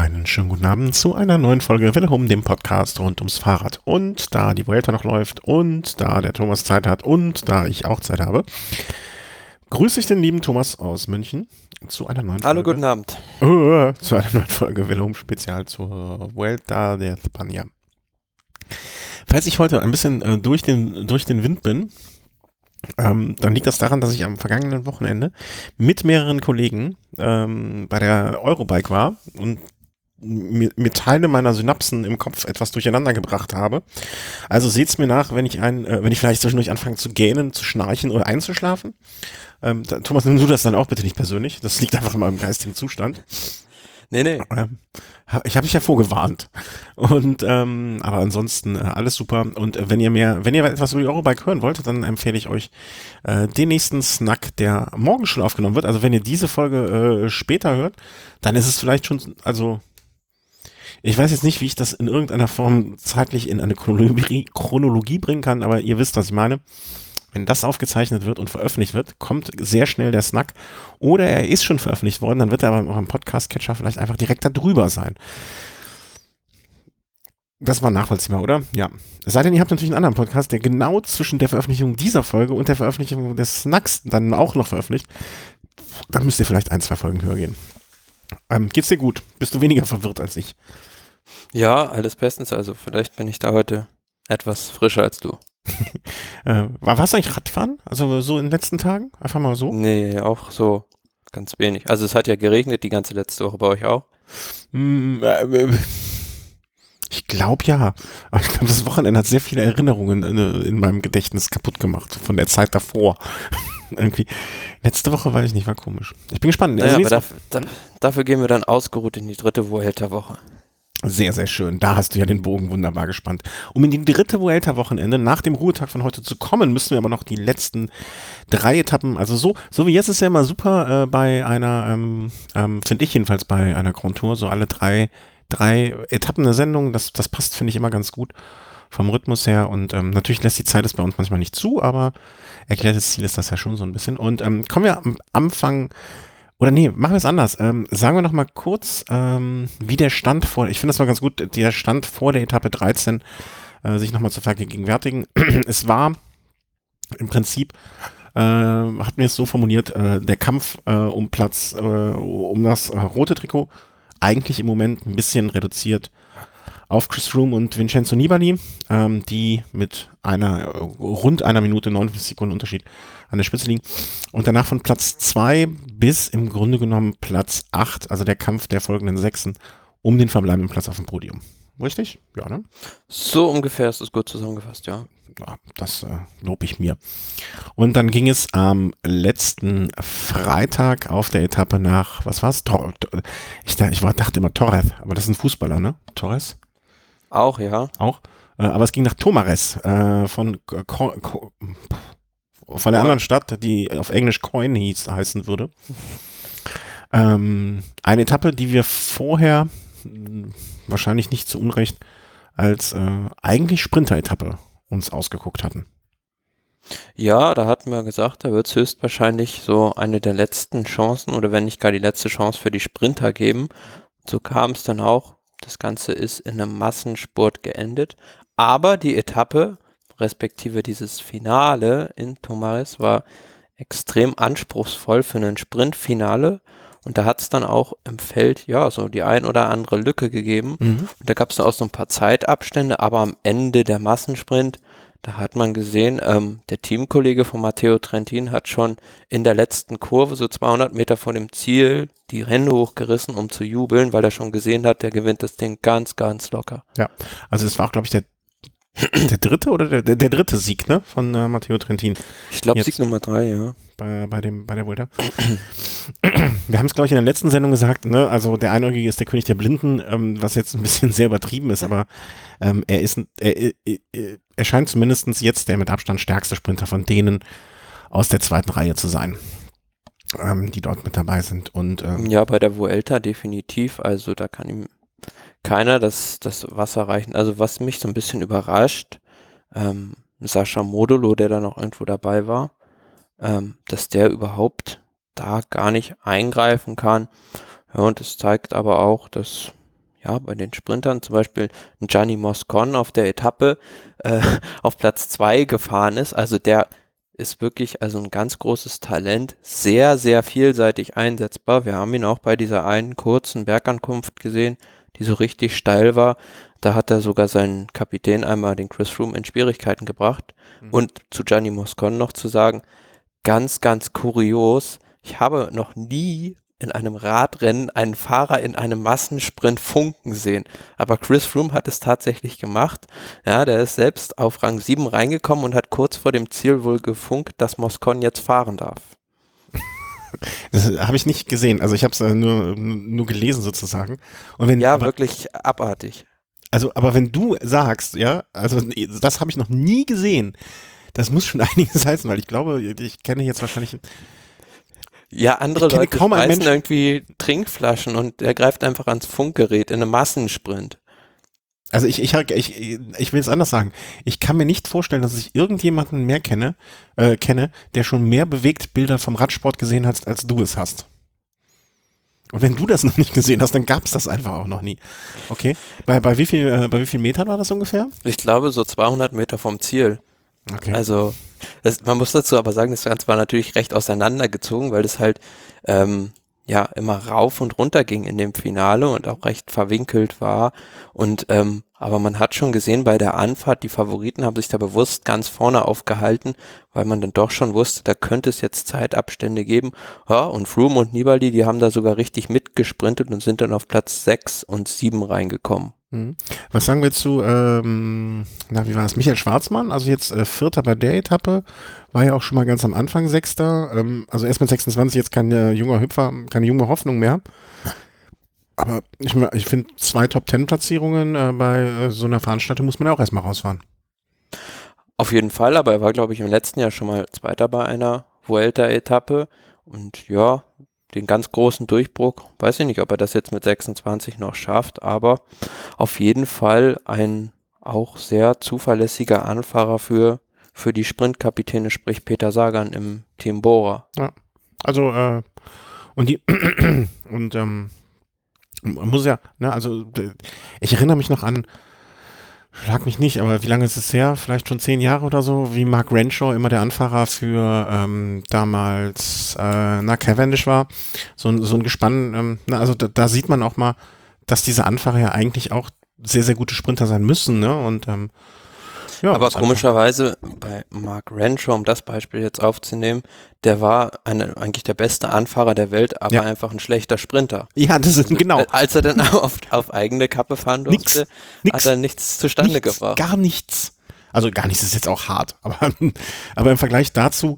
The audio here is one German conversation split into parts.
Einen schönen guten Abend zu einer neuen Folge Welle Home, dem Podcast rund ums Fahrrad. Und da die Vuelta noch läuft und da der Thomas Zeit hat und da ich auch Zeit habe, grüße ich den lieben Thomas aus München zu einer neuen Hallo, Folge. guten Abend. Zu einer neuen Folge Welle Home Spezial zur Vuelta de España. Falls ich heute ein bisschen durch den Wind bin, dann liegt das daran, dass ich am vergangenen Wochenende mit mehreren Kollegen bei der Eurobike war und mir Teile meiner Synapsen im Kopf etwas durcheinander gebracht habe. Also seht's mir nach, wenn ich vielleicht zwischendurch anfange zu gähnen, zu schnarchen oder einzuschlafen. Thomas, nimm du das dann auch bitte nicht persönlich. Das liegt einfach in meinem geistigen Zustand. Nee. Ich habe dich ja vorgewarnt. Und aber ansonsten alles super. Und wenn ihr etwas über die Eurobike hören wollt, dann empfehle ich euch den nächsten Snack, der morgen schon aufgenommen wird. Also wenn ihr diese Folge später hört, dann ist es vielleicht schon, also ich weiß jetzt nicht, wie ich das in irgendeiner Form zeitlich in eine Chronologie bringen kann, aber ihr wisst, was ich meine. Wenn das aufgezeichnet wird und veröffentlicht wird, kommt sehr schnell der Snack. Oder er ist schon veröffentlicht worden, dann wird er aber in eurem Podcast-Catcher vielleicht einfach direkt da drüber sein. Das war nachvollziehbar, oder? Ja. Es sei denn, ihr habt natürlich einen anderen Podcast, der genau zwischen der Veröffentlichung dieser Folge und der Veröffentlichung des Snacks dann auch noch veröffentlicht. Dann müsst ihr vielleicht 1, 2 Folgen höher gehen. Geht's dir gut? Bist du weniger verwirrt als ich? Ja, alles bestens. Also vielleicht bin ich da heute etwas frischer als du. Warst du eigentlich Radfahren? Also so in den letzten Tagen? Einfach mal so? Nee, auch so ganz wenig. Also es hat ja geregnet die ganze letzte Woche bei euch auch. Ich glaube ja. Aber ich glaube, das Wochenende hat sehr viele Erinnerungen in meinem Gedächtnis kaputt gemacht von der Zeit davor. Irgendwie. Letzte Woche weiß ich nicht, war komisch. Ich bin gespannt. Naja, Also aber dafür gehen wir dann ausgeruht in die dritte Vuelta-Woche. sehr, sehr schön. Da hast du ja den Bogen wunderbar gespannt. Um in die dritte Vuelta-Wochenende nach dem Ruhetag von heute zu kommen, müssen wir aber noch die letzten 3 Etappen, also so wie jetzt ist ja immer super bei einer, finde ich jedenfalls bei einer Grand Tour, so alle drei Etappen der Sendung, das passt, finde ich, immer ganz gut vom Rhythmus her und natürlich lässt die Zeit es bei uns manchmal nicht zu, aber erklärtes Ziel ist das ja schon so ein bisschen. Und kommen wir am Anfang. Oder nee, machen wir es anders. Sagen wir noch mal kurz, wie der Stand ich finde das mal ganz gut, der Stand vor der Etappe 13 sich noch mal zu vergegenwärtigen. Es war im Prinzip, hat mir es so formuliert, der Kampf um das rote Trikot eigentlich im Moment ein bisschen reduziert auf Chris Froome und Vincenzo Nibali, die mit rund einer Minute 49 Sekunden Unterschied an der Spitze liegen. Und danach von Platz 2 bis im Grunde genommen Platz 8, also der Kampf der folgenden 6 um den verbleibenden Platz auf dem Podium. Richtig? Ja, ne? So ungefähr ist es gut zusammengefasst, ja. Ja, das lobe ich mir. Und dann ging es am letzten Freitag auf der Etappe nach, was war's? Dachte immer Torres, aber das ist ein Fußballer, ne? Torres? Auch, ja. Auch. Aber es ging nach Tomares von der anderen Stadt, die auf Englisch Coin heißen würde. Eine Etappe, die wir vorher wahrscheinlich nicht zu Unrecht als eigentlich Sprinter-Etappe uns ausgeguckt hatten. Ja, da hatten wir gesagt, da wird es höchstwahrscheinlich so eine der letzten Chancen oder wenn nicht gar die letzte Chance für die Sprinter geben. So kam es dann auch. Das Ganze ist in einem Massenspurt geendet. Aber die Etappe, respektive dieses Finale in Tomares, war extrem anspruchsvoll für ein Sprintfinale. Und da hat es dann auch im Feld, ja, so die ein oder andere Lücke gegeben. Mhm. Und da gab es dann auch so ein paar Zeitabstände, aber am Ende der Massensprint, da hat man gesehen, der Teamkollege von Matteo Trentin hat schon in der letzten Kurve, so 200 Meter vor dem Ziel, die Hände hochgerissen, um zu jubeln, weil er schon gesehen hat, der gewinnt das Ding ganz, ganz locker. Ja, also es war auch, glaube ich, der dritte oder der dritte Sieg, ne, von Matteo Trentin. Ich glaube, Sieg Nummer 3, ja. Bei der Vuelta. Wir haben es, glaube ich, in der letzten Sendung gesagt, ne, also der Einäugige ist der König der Blinden, was jetzt ein bisschen sehr übertrieben ist, aber er scheint zumindest jetzt der mit Abstand stärkste Sprinter von denen aus der zweiten Reihe zu sein, die dort mit dabei sind. Und ja, bei der Vuelta definitiv, also da kann ihm keiner das Wasser reichen. Also was mich so ein bisschen überrascht, Sascha Modolo, der da noch irgendwo dabei war, dass der überhaupt da gar nicht eingreifen kann. Ja, und es zeigt aber auch, dass ja, bei den Sprintern zum Beispiel ein Gianni Moscon auf der Etappe äh, auf Platz 2 gefahren ist. Also der ist wirklich also ein ganz großes Talent, sehr, sehr vielseitig einsetzbar. Wir haben ihn auch bei dieser einen kurzen Bergankunft gesehen, die so richtig steil war. Da hat er sogar seinen Kapitän einmal, den Chris Froome, in Schwierigkeiten gebracht. Und zu Gianni Moscon noch zu sagen, ganz, ganz kurios, ich habe noch nie in einem Radrennen einen Fahrer in einem Massensprint funken sehen. Aber Chris Froome hat es tatsächlich gemacht. Ja, der ist selbst auf Rang 7 reingekommen und hat kurz vor dem Ziel wohl gefunkt, dass Moscon jetzt fahren darf. Das habe ich nicht gesehen. Also ich habe es nur gelesen sozusagen. Und wenn, Ja, wirklich abartig. aber wenn du sagst, ja, also das habe ich noch nie gesehen, das muss schon einiges heißen, weil ich glaube, ich kenne jetzt wahrscheinlich, Ja, andere ich kenne Leute kaum einen schmeißen Menschen. irgendwie Trinkflaschen und er greift einfach ans Funkgerät in einem Massensprint. Also ich will es anders sagen. Ich kann mir nicht vorstellen, dass ich irgendjemanden mehr kenne, der schon mehr Bewegtbilder vom Radsport gesehen hat, als du es hast. Und wenn du das noch nicht gesehen hast, dann gab es das einfach auch noch nie. Okay. Bei wie viel Metern war das ungefähr? Ich glaube so 200 Meter vom Ziel. Okay. Also, man muss dazu aber sagen, das Ganze war natürlich recht auseinandergezogen, weil das halt ja immer rauf und runter ging in dem Finale und auch recht verwinkelt war. Und aber man hat schon gesehen bei der Anfahrt, die Favoriten haben sich da bewusst ganz vorne aufgehalten, weil man dann doch schon wusste, da könnte es jetzt Zeitabstände geben. Ja, und Froome und Nibali, die haben da sogar richtig mitgesprintet und sind dann auf Platz 6 und 7 reingekommen. Mhm. Was sagen wir zu, wie war das? Michael Schwarzmann, also jetzt Vierter bei der Etappe, war ja auch schon mal ganz am Anfang Sechster, also erst mit 26 jetzt kein junger Hüpfer, keine junge Hoffnung mehr. Aber ich finde, 2 Top-10-Platzierungen bei so einer Veranstaltung muss man ja auch erstmal rausfahren. Auf jeden Fall, aber er war, glaube ich, im letzten Jahr schon mal Zweiter bei einer Vuelta-Etappe und ja, den ganz großen Durchbruch, weiß ich nicht, ob er das jetzt mit 26 noch schafft, aber auf jeden Fall ein auch sehr zuverlässiger Anfahrer für die Sprintkapitäne, sprich Peter Sagan im Team Bora. Ja. Also, und die, und man muss ja, ne, also ich erinnere mich noch an, schlag mich nicht, aber wie lange ist es her? Vielleicht schon 10 Jahre oder so, wie Mark Renshaw immer der Anfahrer für damals Cavendish war. So ein Gespann, also da sieht man auch mal, dass diese Anfahrer ja eigentlich auch sehr, sehr gute Sprinter sein müssen, ne? Und ja, Aber das einfach. komischerweise bei Mark Renshaw, um das Beispiel jetzt aufzunehmen, der war eigentlich der beste Anfahrer der Welt, aber Ja. einfach ein schlechter Sprinter. Ja, das ist genau. Als er dann auf eigene Kappe fahren durfte, Nix. hat er nichts zustande Nichts, gebracht. gar nichts. Also gar nichts ist jetzt auch hart, aber im Vergleich dazu,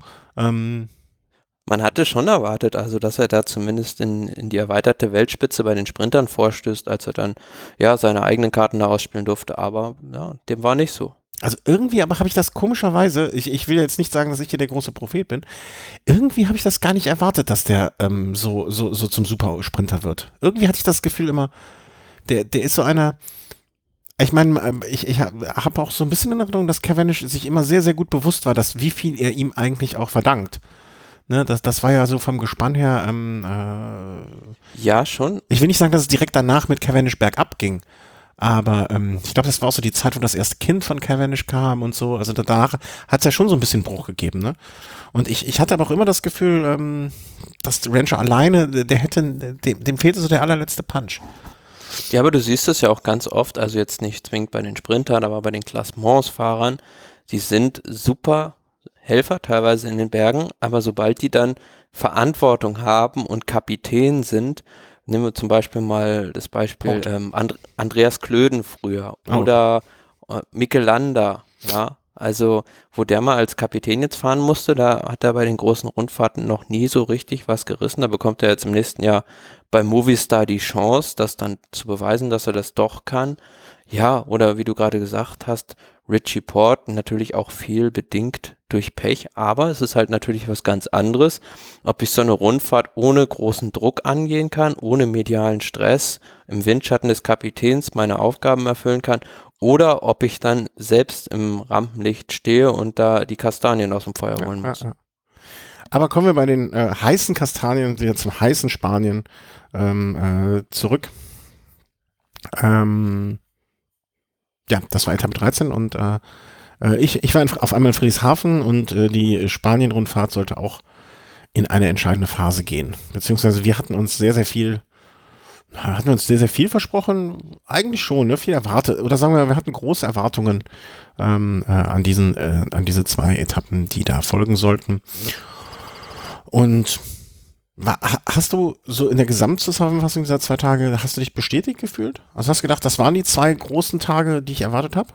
Man hatte schon erwartet, also dass er da zumindest in die erweiterte Weltspitze bei den Sprintern vorstößt, als er dann ja seine eigenen Karten da ausspielen durfte, aber ja, dem war nicht so. also irgendwie, aber habe ich das komischerweise, ich will jetzt nicht sagen, dass ich hier der große Prophet bin, irgendwie habe ich das gar nicht erwartet, dass der so zum Supersprinter wird. Irgendwie hatte ich das Gefühl immer, der ist so einer, ich meine, ich habe auch so ein bisschen in Erinnerung, dass Cavendish sich immer sehr, sehr gut bewusst war, dass wie viel er ihm eigentlich auch verdankt. Ne, das war ja so vom Gespann her, Ja, schon. ich will nicht sagen, dass es direkt danach mit Cavendish bergab ging, aber ich glaube, das war auch so die Zeit, wo das erste Kind von Cavendish kam und so. Also danach hat es ja schon so ein bisschen Bruch gegeben, ne? Und ich hatte aber auch immer das Gefühl, dass Renshaw alleine, dem fehlte so der allerletzte Punch. Ja, aber du siehst es ja auch ganz oft, also jetzt nicht zwingend bei den Sprintern, aber bei den Klassementsfahrern, die sind super Helfer teilweise in den Bergen, aber sobald die dann Verantwortung haben und Kapitän sind, nehmen wir zum Beispiel mal das Beispiel Andreas Klöden früher oder Mikel Landa, ja, also wo der mal als Kapitän jetzt fahren musste, da hat er bei den großen Rundfahrten noch nie so richtig was gerissen, da bekommt er jetzt im nächsten Jahr bei Movistar die Chance, das dann zu beweisen, dass er das doch kann. Ja, oder wie du gerade gesagt hast, Richie Port natürlich auch viel bedingt durch Pech, aber es ist halt natürlich was ganz anderes, ob ich so eine Rundfahrt ohne großen Druck angehen kann, ohne medialen Stress, im Windschatten des Kapitäns meine Aufgaben erfüllen kann oder ob ich dann selbst im Rampenlicht stehe und da die Kastanien aus dem Feuer holen muss. Ja. Aber kommen wir bei den heißen Kastanien wieder zum heißen Spanien zurück. Ja, das war Etappe 13 und ich war auf einmal in Friedrichshafen und die Spanien-Rundfahrt sollte auch in eine entscheidende Phase gehen. Beziehungsweise wir hatten uns sehr, sehr viel versprochen. Eigentlich schon, ne? Viel erwartet. Oder sagen wir hatten große Erwartungen an an diese 2 Etappen, die da folgen sollten. Und hast du so in der Gesamtzusammenfassung dieser 2 Tage, hast du dich bestätigt gefühlt? Also hast du gedacht, das waren die 2 großen Tage, die ich erwartet habe?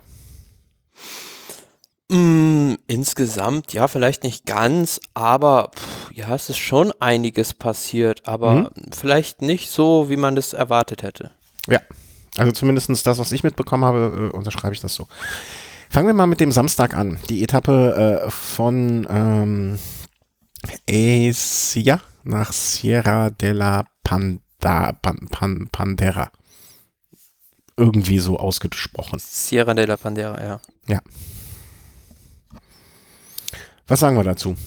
Insgesamt, ja, vielleicht nicht ganz, aber ja, es ist schon einiges passiert, aber vielleicht nicht so, wie man das erwartet hätte. Ja, also zumindest das, was ich mitbekommen habe, unterschreibe ich das so. Fangen wir mal mit dem Samstag an. Die Etappe von Ecija nach Sierra de la Pandera. Irgendwie so ausgesprochen. Sierra de la Pandera, ja. Ja. Was sagen wir dazu?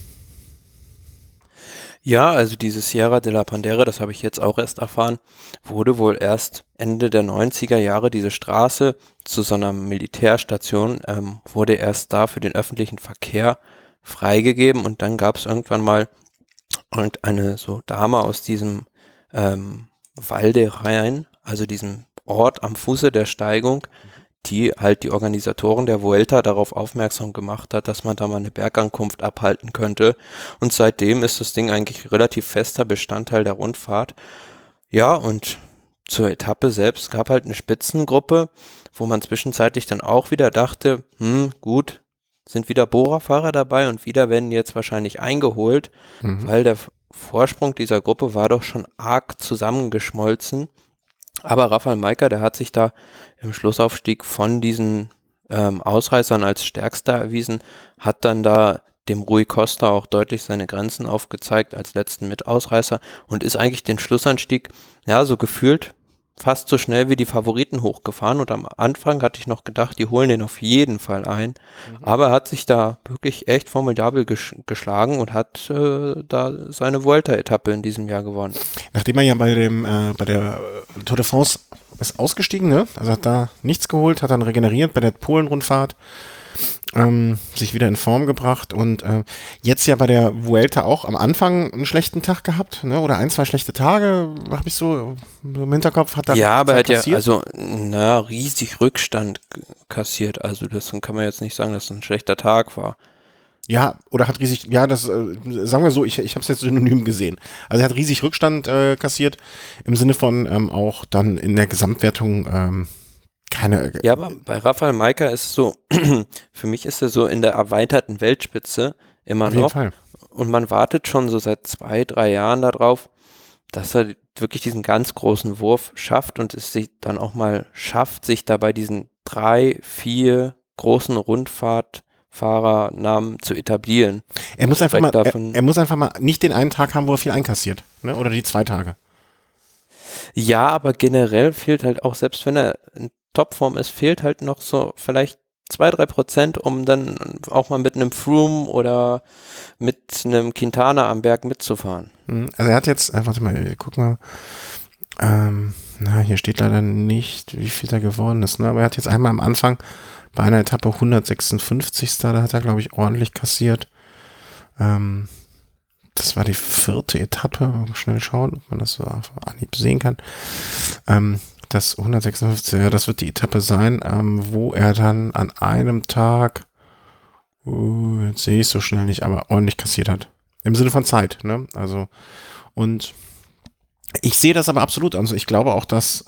Ja, also diese Sierra de la Pandera, das habe ich jetzt auch erst erfahren, wurde wohl erst Ende der 90er Jahre, diese Straße zu so einer Militärstation, wurde erst da für den öffentlichen Verkehr freigegeben und dann gab es irgendwann mal irgendeine so Dame aus diesem Valde also diesem Ort am Fuße der Steigung, die halt die Organisatoren der Vuelta darauf aufmerksam gemacht hat, dass man da mal eine Bergankunft abhalten könnte. Und seitdem ist das Ding eigentlich relativ fester Bestandteil der Rundfahrt. Ja, und zur Etappe selbst gab halt eine Spitzengruppe, wo man zwischenzeitlich dann auch wieder dachte, gut, sind wieder Bora-Fahrer dabei und wieder werden jetzt wahrscheinlich eingeholt, weil der Vorsprung dieser Gruppe war doch schon arg zusammengeschmolzen. Aber Rafał Majka, der hat sich da im Schlussaufstieg von diesen Ausreißern als stärkster erwiesen, hat dann da dem Rui Costa auch deutlich seine Grenzen aufgezeigt als letzten Mitausreißer und ist eigentlich den Schlussanstieg, ja, so gefühlt fast so schnell wie die Favoriten hochgefahren und am Anfang hatte ich noch gedacht, die holen den auf jeden Fall ein, aber er hat sich da wirklich echt formidabel geschlagen und hat da seine Vuelta-Etappe in diesem Jahr gewonnen. Nachdem er ja bei der Tour de France ist ausgestiegen, ne? Also hat da nichts geholt, hat dann regeneriert bei der Polen-Rundfahrt, sich wieder in Form gebracht und jetzt ja bei der Vuelta auch am Anfang einen schlechten Tag gehabt, ne? Oder 1, 2 schlechte Tage, habe ich so im Hinterkopf. Hat da ja, aber er hat kassiert. Ja, also riesig Rückstand kassiert, also das kann man jetzt nicht sagen, dass es ein schlechter Tag war. Ja, oder hat riesig, ja, das sagen wir so, ich habe es jetzt synonym gesehen. Also er hat riesig Rückstand kassiert, im Sinne von auch dann in der Gesamtwertung keine. Ja, aber bei Rafał Majka ist es so, für mich ist er so in der erweiterten Weltspitze immer auf jeden noch. Fall. Und man wartet schon so seit 2, 3 Jahren darauf, dass er wirklich diesen ganz großen Wurf schafft und es sich dann auch mal schafft, sich da bei diesen 3, 4 großen Rundfahrtfahrernamen zu etablieren. Er muss einfach mal nicht den einen Tag haben, wo er viel einkassiert, ne? Oder die 2 Tage. Ja, aber generell fehlt halt auch, selbst wenn er in Topform ist, fehlt halt noch so vielleicht 2-3%, um dann auch mal mit einem Froome oder mit einem Quintana am Berg mitzufahren. Also er hat jetzt, warte mal, guck mal, hier steht leider nicht, wie viel er geworden ist, ne? Aber er hat jetzt einmal am Anfang bei einer Etappe 156. Da hat er, glaube ich, ordentlich kassiert. Das war die 4. Etappe. Mal schnell schauen, ob man das so auf Anhieb sehen kann. Das 156, ja, das wird die Etappe sein, wo er dann an einem Tag, jetzt sehe ich es so schnell nicht, aber ordentlich kassiert hat. Im Sinne von Zeit, ne? Also, und ich sehe das aber absolut. Also ich glaube auch, dass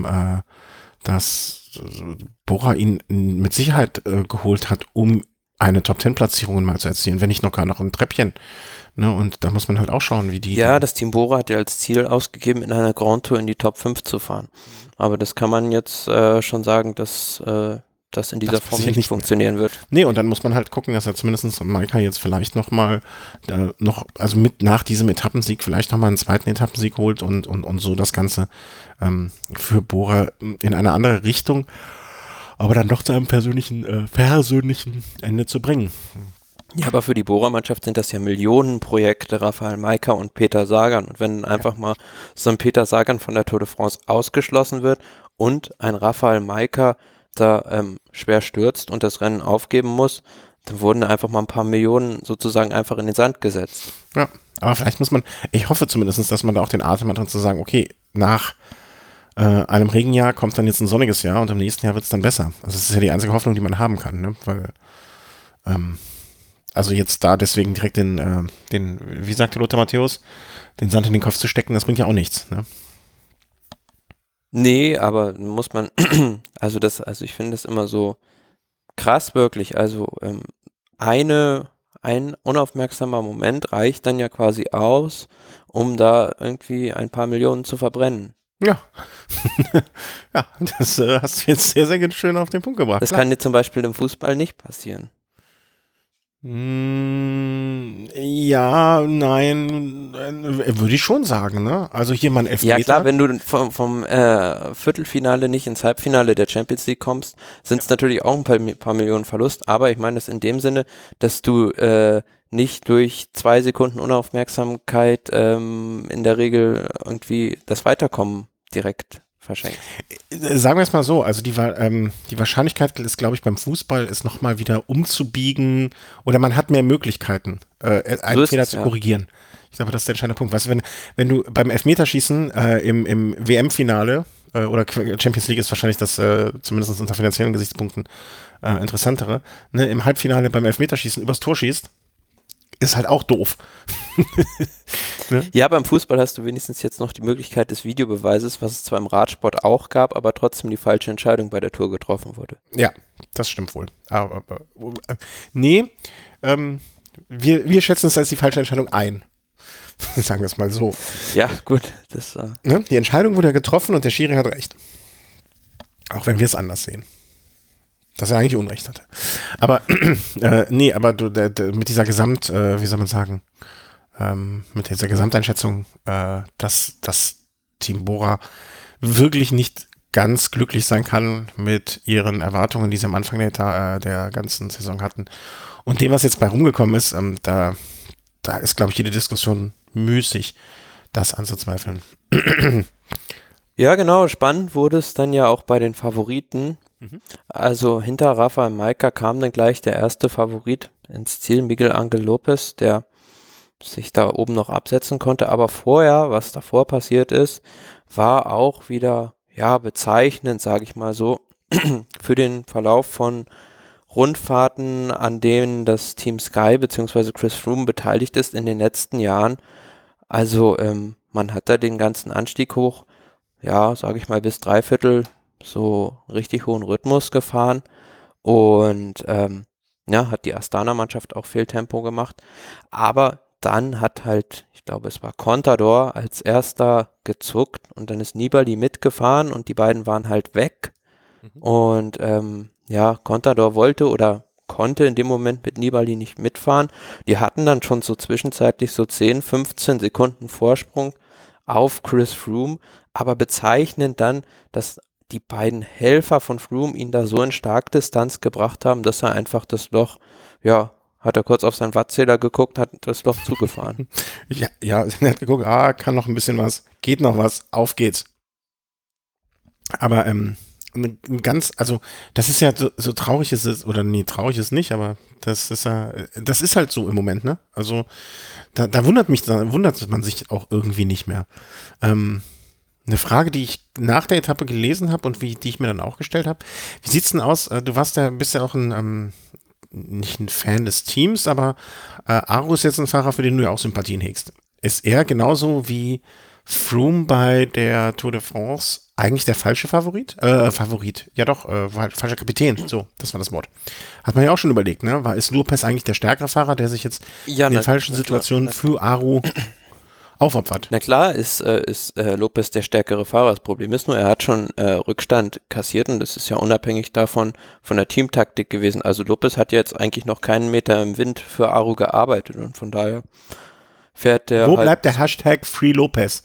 Bora ihn mit Sicherheit geholt hat, um eine Top-10-Platzierung mal zu erzielen, wenn nicht noch gar noch ein Treppchen. Ne? Und da muss man halt auch schauen, wie die. Ja, das Team Bora hat ja als Ziel ausgegeben, in einer Grand Tour in die Top 5 zu fahren. Aber das kann man jetzt schon sagen, dass das in dieser Form nicht funktionieren wird. Nee, und dann muss man halt gucken, dass er zumindest Majka jetzt vielleicht nochmal also mit nach diesem Etappensieg vielleicht nochmal einen zweiten Etappensieg holt und so das Ganze für Bora in eine andere Richtung, aber dann doch zu einem persönlichen Ende zu bringen. Ja, aber für die Bohrermannschaft sind das ja Millionenprojekte, Rafael Majka und Peter Sagan. Und wenn einfach mal so ein Peter Sagan von der Tour de France ausgeschlossen wird und ein Rafael Majka da schwer stürzt und das Rennen aufgeben muss, dann wurden einfach mal ein paar Millionen sozusagen einfach in den Sand gesetzt. Ja, aber vielleicht muss man, ich hoffe zumindest, dass man da auch den Atem hat, zu sagen, okay, nach einem Regenjahr kommt dann jetzt ein sonniges Jahr und im nächsten Jahr wird es dann besser. Also das ist ja die einzige Hoffnung, die man haben kann, ne? Weil, also jetzt da deswegen direkt wie sagte Lothar Matthäus, den Sand in den Kopf zu stecken, das bringt ja auch nichts, ne? Nee, aber muss man, also ich finde das immer so krass wirklich. Also ein unaufmerksamer Moment reicht dann ja quasi aus, um da irgendwie ein paar Millionen zu verbrennen. Ja. Ja, das hast du jetzt sehr, sehr schön auf den Punkt gebracht. Das Klar. kann dir zum Beispiel im Fußball nicht passieren. Ja, nein, würde ich schon sagen, ne? Also hier mal ein Elfmeter. Ja klar, wenn du vom Viertelfinale nicht ins Halbfinale der Champions League kommst, sind es natürlich auch ein paar Millionen Verlust, aber ich meine das in dem Sinne, dass du nicht durch 2 Sekunden Unaufmerksamkeit in der Regel irgendwie das Weiterkommen direkt verschenkt. Sagen wir es mal so, also die Wahrscheinlichkeit ist, glaube ich, beim Fußball ist nochmal wieder umzubiegen oder man hat mehr Möglichkeiten, einen Fehler zu korrigieren. Ich glaube, das ist der entscheidende Punkt. Weißt du, wenn du beim Elfmeterschießen im WM-Finale oder Champions League ist wahrscheinlich das zumindest unter finanziellen Gesichtspunkten interessantere, ne, im Halbfinale beim Elfmeterschießen übers Tor schießt, ist halt auch doof. Ne? Ja, beim Fußball hast du wenigstens jetzt noch die Möglichkeit des Videobeweises, was es zwar im Radsport auch gab, aber trotzdem die falsche Entscheidung bei der Tour getroffen wurde. Ja, das stimmt wohl. Aber nee, wir schätzen es als die falsche Entscheidung ein. Sagen wir es mal so. Ja, gut. Ne? Die Entscheidung wurde ja getroffen und der Schiri hat recht. Auch wenn wir es anders sehen. Dass er eigentlich Unrecht hatte. Aber, nee, aber mit dieser wie soll man sagen, mit dieser Gesamteinschätzung, dass das Team Bora wirklich nicht ganz glücklich sein kann mit ihren Erwartungen, die sie am Anfang der ganzen Saison hatten. Und dem, was jetzt bei rumgekommen ist, da ist, glaube ich, jede Diskussion müßig, das anzuzweifeln. Ja, genau. Spannend wurde es dann ja auch bei den Favoriten. Also hinter Rafael Majka kam dann gleich der erste Favorit ins Ziel, Miguel Ángel López, der sich da oben noch absetzen konnte. Aber vorher, was davor passiert ist, war auch wieder, ja, bezeichnend, sage ich mal so, für den Verlauf von Rundfahrten, an denen das Team Sky bzw. Chris Froome beteiligt ist in den letzten Jahren. Also man hat da den ganzen Anstieg hoch, ja, sage ich mal, bis 3/4 so richtig hohen Rhythmus gefahren und ja, hat die Astana-Mannschaft auch viel Tempo gemacht, aber dann hat halt, ich glaube, es war Contador als erster gezuckt und dann ist Nibali mitgefahren und die beiden waren halt weg und ja, Contador wollte oder konnte in dem Moment mit Nibali nicht mitfahren. Die hatten dann schon so zwischenzeitlich so 10, 15 Sekunden Vorsprung auf Chris Froome, aber bezeichnend dann, dass die beiden Helfer von Froome ihn da so in Starkdistanz gebracht haben, dass er einfach das Loch, ja, hat er kurz auf seinen Wattzähler geguckt, hat das Loch zugefahren. Ja, er hat geguckt, kann noch ein bisschen was, geht noch was, auf geht's. Aber also das ist ja so traurig ist es, oder nee, traurig ist nicht, aber das ist halt so im Moment, ne? Also da wundert man sich auch irgendwie nicht mehr. Eine Frage, die ich nach der Etappe gelesen habe und die ich mir dann auch gestellt habe. Wie sieht's denn aus? Du bist ja auch nicht ein Fan des Teams, aber Aru ist jetzt ein Fahrer, für den du ja auch Sympathien hegst. Ist er genauso wie Froome bei der Tour de France eigentlich der falsche Favorit? Ja doch, falscher Kapitän. So, das war das Wort. Hat man ja auch schon überlegt, ne? Ist Lopez eigentlich der stärkere Fahrer, der sich jetzt in den falschen Situationen für Aru aufopfert? Na klar ist Lopez der stärkere Fahrer. Das Problem ist nur, er hat schon Rückstand kassiert und das ist ja unabhängig davon von der Teamtaktik gewesen. Also Lopez hat jetzt eigentlich noch keinen Meter im Wind für Aru gearbeitet und von daher fährt der. Wo bleibt der Hashtag Free Lopez?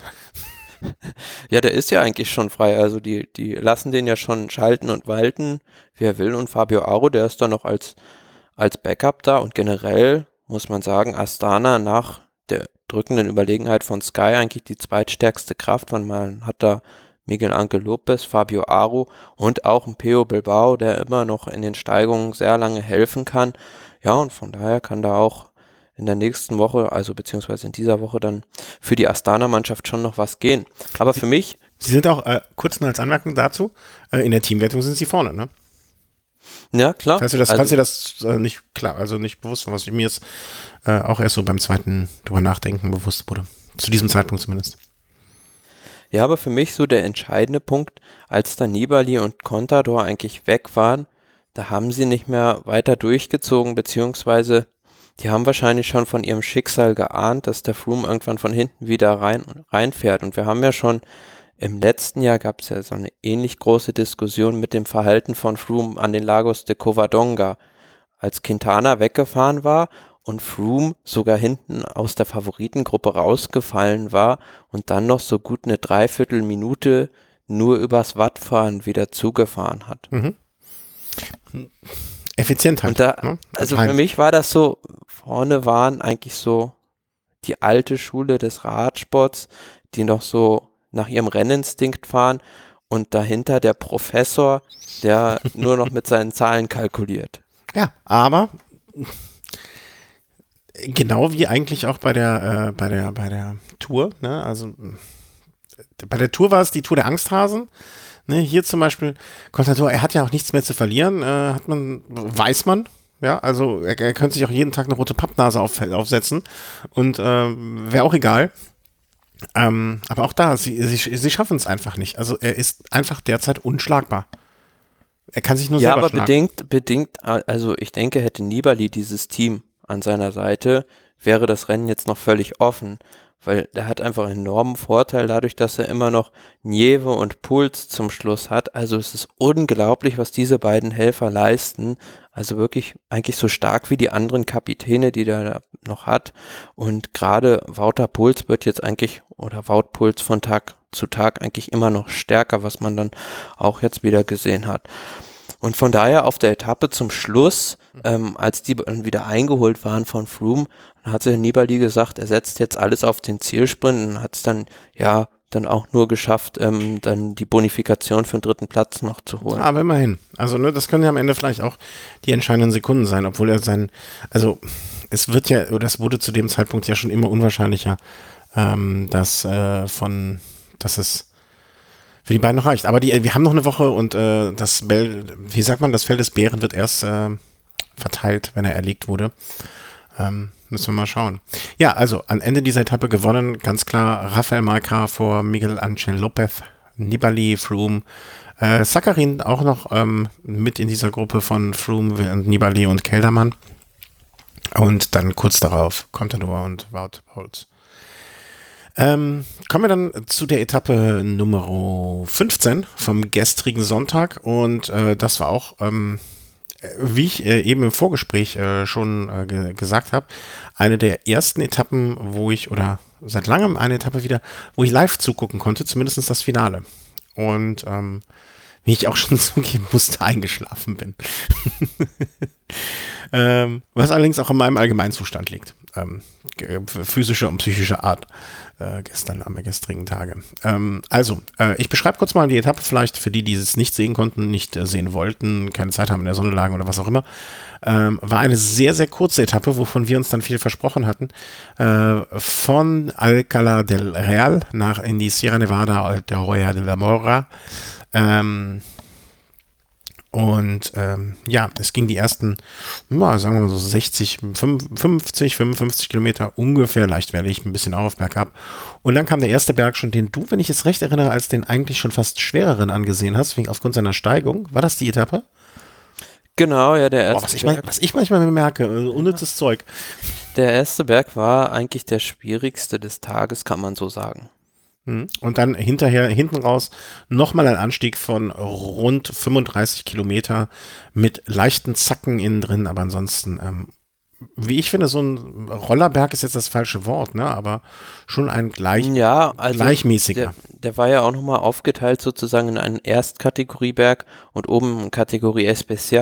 Ja, der ist ja eigentlich schon frei. Also die lassen den ja schon schalten und walten, wie er will. Und Fabio Aru, der ist da noch als als Backup da und generell muss man sagen, Astana nach der drückenden Überlegenheit von Sky eigentlich die zweitstärkste Kraft, weil man hat da Miguel Ángel López, Fabio Aru und auch ein Pello Bilbao, der immer noch in den Steigungen sehr lange helfen kann. Ja, und von daher kann da auch in der nächsten Woche, also beziehungsweise in dieser Woche dann für die Astana-Mannschaft schon noch was gehen. Aber für mich, Sie sind auch, kurz noch als Anmerkung dazu, in der Teamwertung sind sie vorne, ne? ja klar, Falls dir also das nicht klar, also nicht bewusst war, was mir jetzt auch erst so beim zweiten drüber nachdenken bewusst wurde. Zu diesem Zeitpunkt zumindest. ja, aber für mich so der entscheidende Punkt, als dann Nibali und Contador eigentlich weg waren, da haben sie nicht mehr weiter durchgezogen, beziehungsweise die haben wahrscheinlich schon von ihrem Schicksal geahnt, dass der Froome irgendwann von hinten wieder reinfährt. Und wir haben ja schon im letzten Jahr gab es ja so eine ähnlich große Diskussion mit dem Verhalten von Froome an den Lagos de Covadonga, als Quintana weggefahren war und Froome sogar hinten aus der Favoritengruppe rausgefallen war und dann noch so gut eine Dreiviertelminute nur übers Wattfahren wieder zugefahren hat. Mhm. Effizient halt. Und da, Ne? also für mich war das so, vorne waren eigentlich so die alte Schule des Radsports, die noch so nach ihrem Renninstinkt fahren und dahinter der Professor, der nur noch mit seinen Zahlen kalkuliert. Ja, aber genau wie eigentlich auch bei der Tour, ne? Also bei der Tour war es die Tour der Angsthasen. Ne? Hier zum Beispiel, Contador, er hat ja auch nichts mehr zu verlieren, weiß man. Ja, also er könnte sich auch jeden Tag eine rote Pappnase aufsetzen und wäre auch egal. Aber auch da, sie schaffen es einfach nicht. Also er ist einfach derzeit unschlagbar. Er kann sich nur Ja, selber aber schlagen. bedingt, also ich denke, hätte Nibali dieses Team an seiner Seite, wäre das Rennen jetzt noch völlig offen, weil der hat einfach einen enormen Vorteil dadurch, dass er immer noch Nieve und Puls zum Schluss hat. Also es ist unglaublich, was diese beiden Helfer leisten. Also wirklich eigentlich so stark wie die anderen Kapitäne, die der da noch hat. Und gerade Wouter Puls wird jetzt eigentlich, oder Wout Puls von Tag zu Tag eigentlich immer noch stärker, was man dann auch jetzt wieder gesehen hat. Und von daher auf der Etappe zum Schluss, als die dann wieder eingeholt waren von Froome, hat sich Nibali gesagt, er setzt jetzt alles auf den Zielsprint und hat es dann ja dann auch nur geschafft, dann die Bonifikation für den dritten Platz noch zu holen. Aber immerhin. Also, ne, das können ja am Ende vielleicht auch die entscheidenden Sekunden sein, obwohl also es wird ja, oder es wurde zu dem Zeitpunkt ja schon immer unwahrscheinlicher, dass es für die beiden noch reicht. Aber wir haben noch eine Woche und das Fell des Bären wird erst verteilt, wenn er erlegt wurde. Müssen wir mal schauen. Ja, also am Ende dieser Etappe gewonnen, ganz klar Rafael Marca vor Miguel Ángel López, Nibali, Froome, Sakharin auch noch mit in dieser Gruppe von Froome, Nibali und Kelderman. Und dann kurz darauf Contador und Wout Poels. Kommen wir dann zu der Etappe Nummer 15 vom gestrigen Sonntag und das war auch, wie ich eben im Vorgespräch schon gesagt habe, eine der ersten Etappen, oder seit langem eine Etappe wieder, wo ich live zugucken konnte, zumindest das Finale. Und wie ich auch schon zugeben musste, eingeschlafen bin. Was allerdings auch in meinem Allgemeinzustand liegt. Physischer und psychischer Art. Am gestrigen Tage. Ich beschreibe kurz mal die Etappe vielleicht für die es nicht sehen konnten, nicht sehen wollten, keine Zeit haben in der Sonne lagen oder was auch immer. War eine sehr, sehr kurze Etappe, wovon wir uns dann viel versprochen hatten. Von Alcalá del Real in die Sierra Nevada de Hoya de la Mora. Es ging die ersten, sagen wir mal so 55 Kilometer ungefähr, leicht werde ein bisschen auf, bergab. Und dann kam der erste Berg schon, den du, wenn ich es recht erinnere, als den eigentlich schon fast schwereren angesehen hast, aufgrund seiner Steigung. War das die Etappe? Genau, ja, der erste Berg. Was ich manchmal bemerke, unnützes Zeug. Der erste Berg war eigentlich der schwierigste des Tages, kann man so sagen. Und dann hinten raus, nochmal ein Anstieg von rund 35 Kilometer mit leichten Zacken innen drin, aber ansonsten, wie ich finde, so ein Rollerberg ist jetzt das falsche Wort, ne? Aber schon ein gleichmäßiger. Der war ja auch nochmal aufgeteilt sozusagen in einen Erstkategorieberg und oben Kategorie Especial.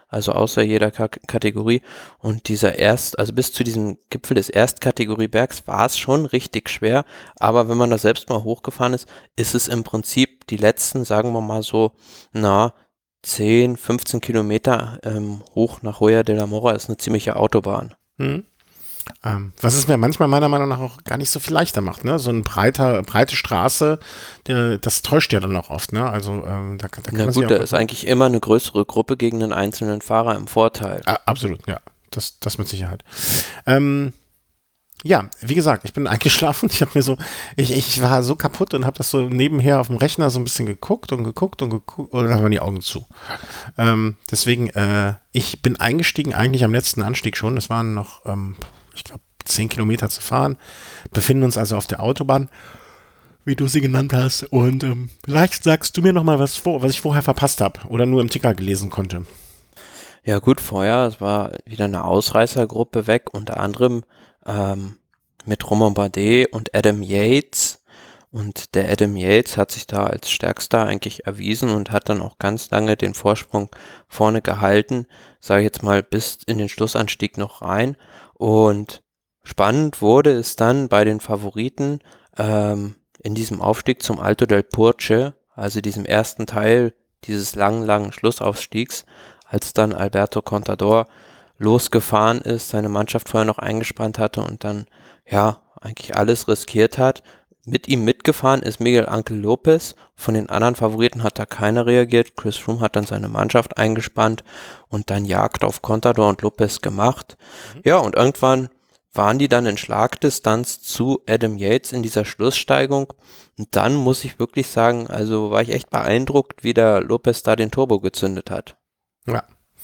also außer jeder Kategorie. Und also bis zu diesem Gipfel des Erstkategoriebergs war es schon richtig schwer, aber wenn man da selbst mal hochgefahren ist, ist es im Prinzip die letzten, sagen wir mal so, 10, 15 Kilometer hoch nach Hoya de la Mora ist eine ziemliche Autobahn. Hm. Was es mir manchmal meiner Meinung nach auch gar nicht so viel leichter macht, ne? So eine breite Straße, das täuscht ja dann auch oft, ne? Also da kann Na man sich gut, auch da ist eigentlich immer eine größere Gruppe gegen einen einzelnen Fahrer im Vorteil. absolut, ja, das mit Sicherheit. Ähm, ja, wie gesagt, ich bin eingeschlafen. Ich war so kaputt und habe das so nebenher auf dem Rechner so ein bisschen geguckt und dann waren die Augen zu. Deswegen, ich bin eingestiegen eigentlich am letzten Anstieg schon. Es waren noch, ich glaube, 10 Kilometer zu fahren. Befinden uns also auf der Autobahn, wie du sie genannt hast. Und vielleicht sagst du mir noch mal was ich vorher verpasst habe oder nur im Ticker gelesen konnte. Ja gut, vorher, es war wieder eine Ausreißergruppe weg, unter anderem mit Romain Bardet und Adam Yates. Und der Adam Yates hat sich da als stärkster eigentlich erwiesen und hat dann auch ganz lange den Vorsprung vorne gehalten, sage ich jetzt mal bis in den Schlussanstieg noch rein. Und spannend wurde es dann bei den Favoriten in diesem Aufstieg zum Alto del Purche, also diesem ersten Teil dieses langen Schlussaufstiegs, als dann Alberto Contador losgefahren ist, seine Mannschaft vorher noch eingespannt hatte und dann ja eigentlich alles riskiert hat. Mit ihm mitgefahren ist Miguel Ángel López. Von den anderen Favoriten hat da keiner reagiert. Chris Froome hat dann seine Mannschaft eingespannt und dann Jagd auf Contador und López gemacht. Ja, und irgendwann waren die dann in Schlagdistanz zu Adam Yates in dieser Schlusssteigung. Und dann muss ich wirklich sagen, also war ich echt beeindruckt, wie der López da den Turbo gezündet hat. Ja.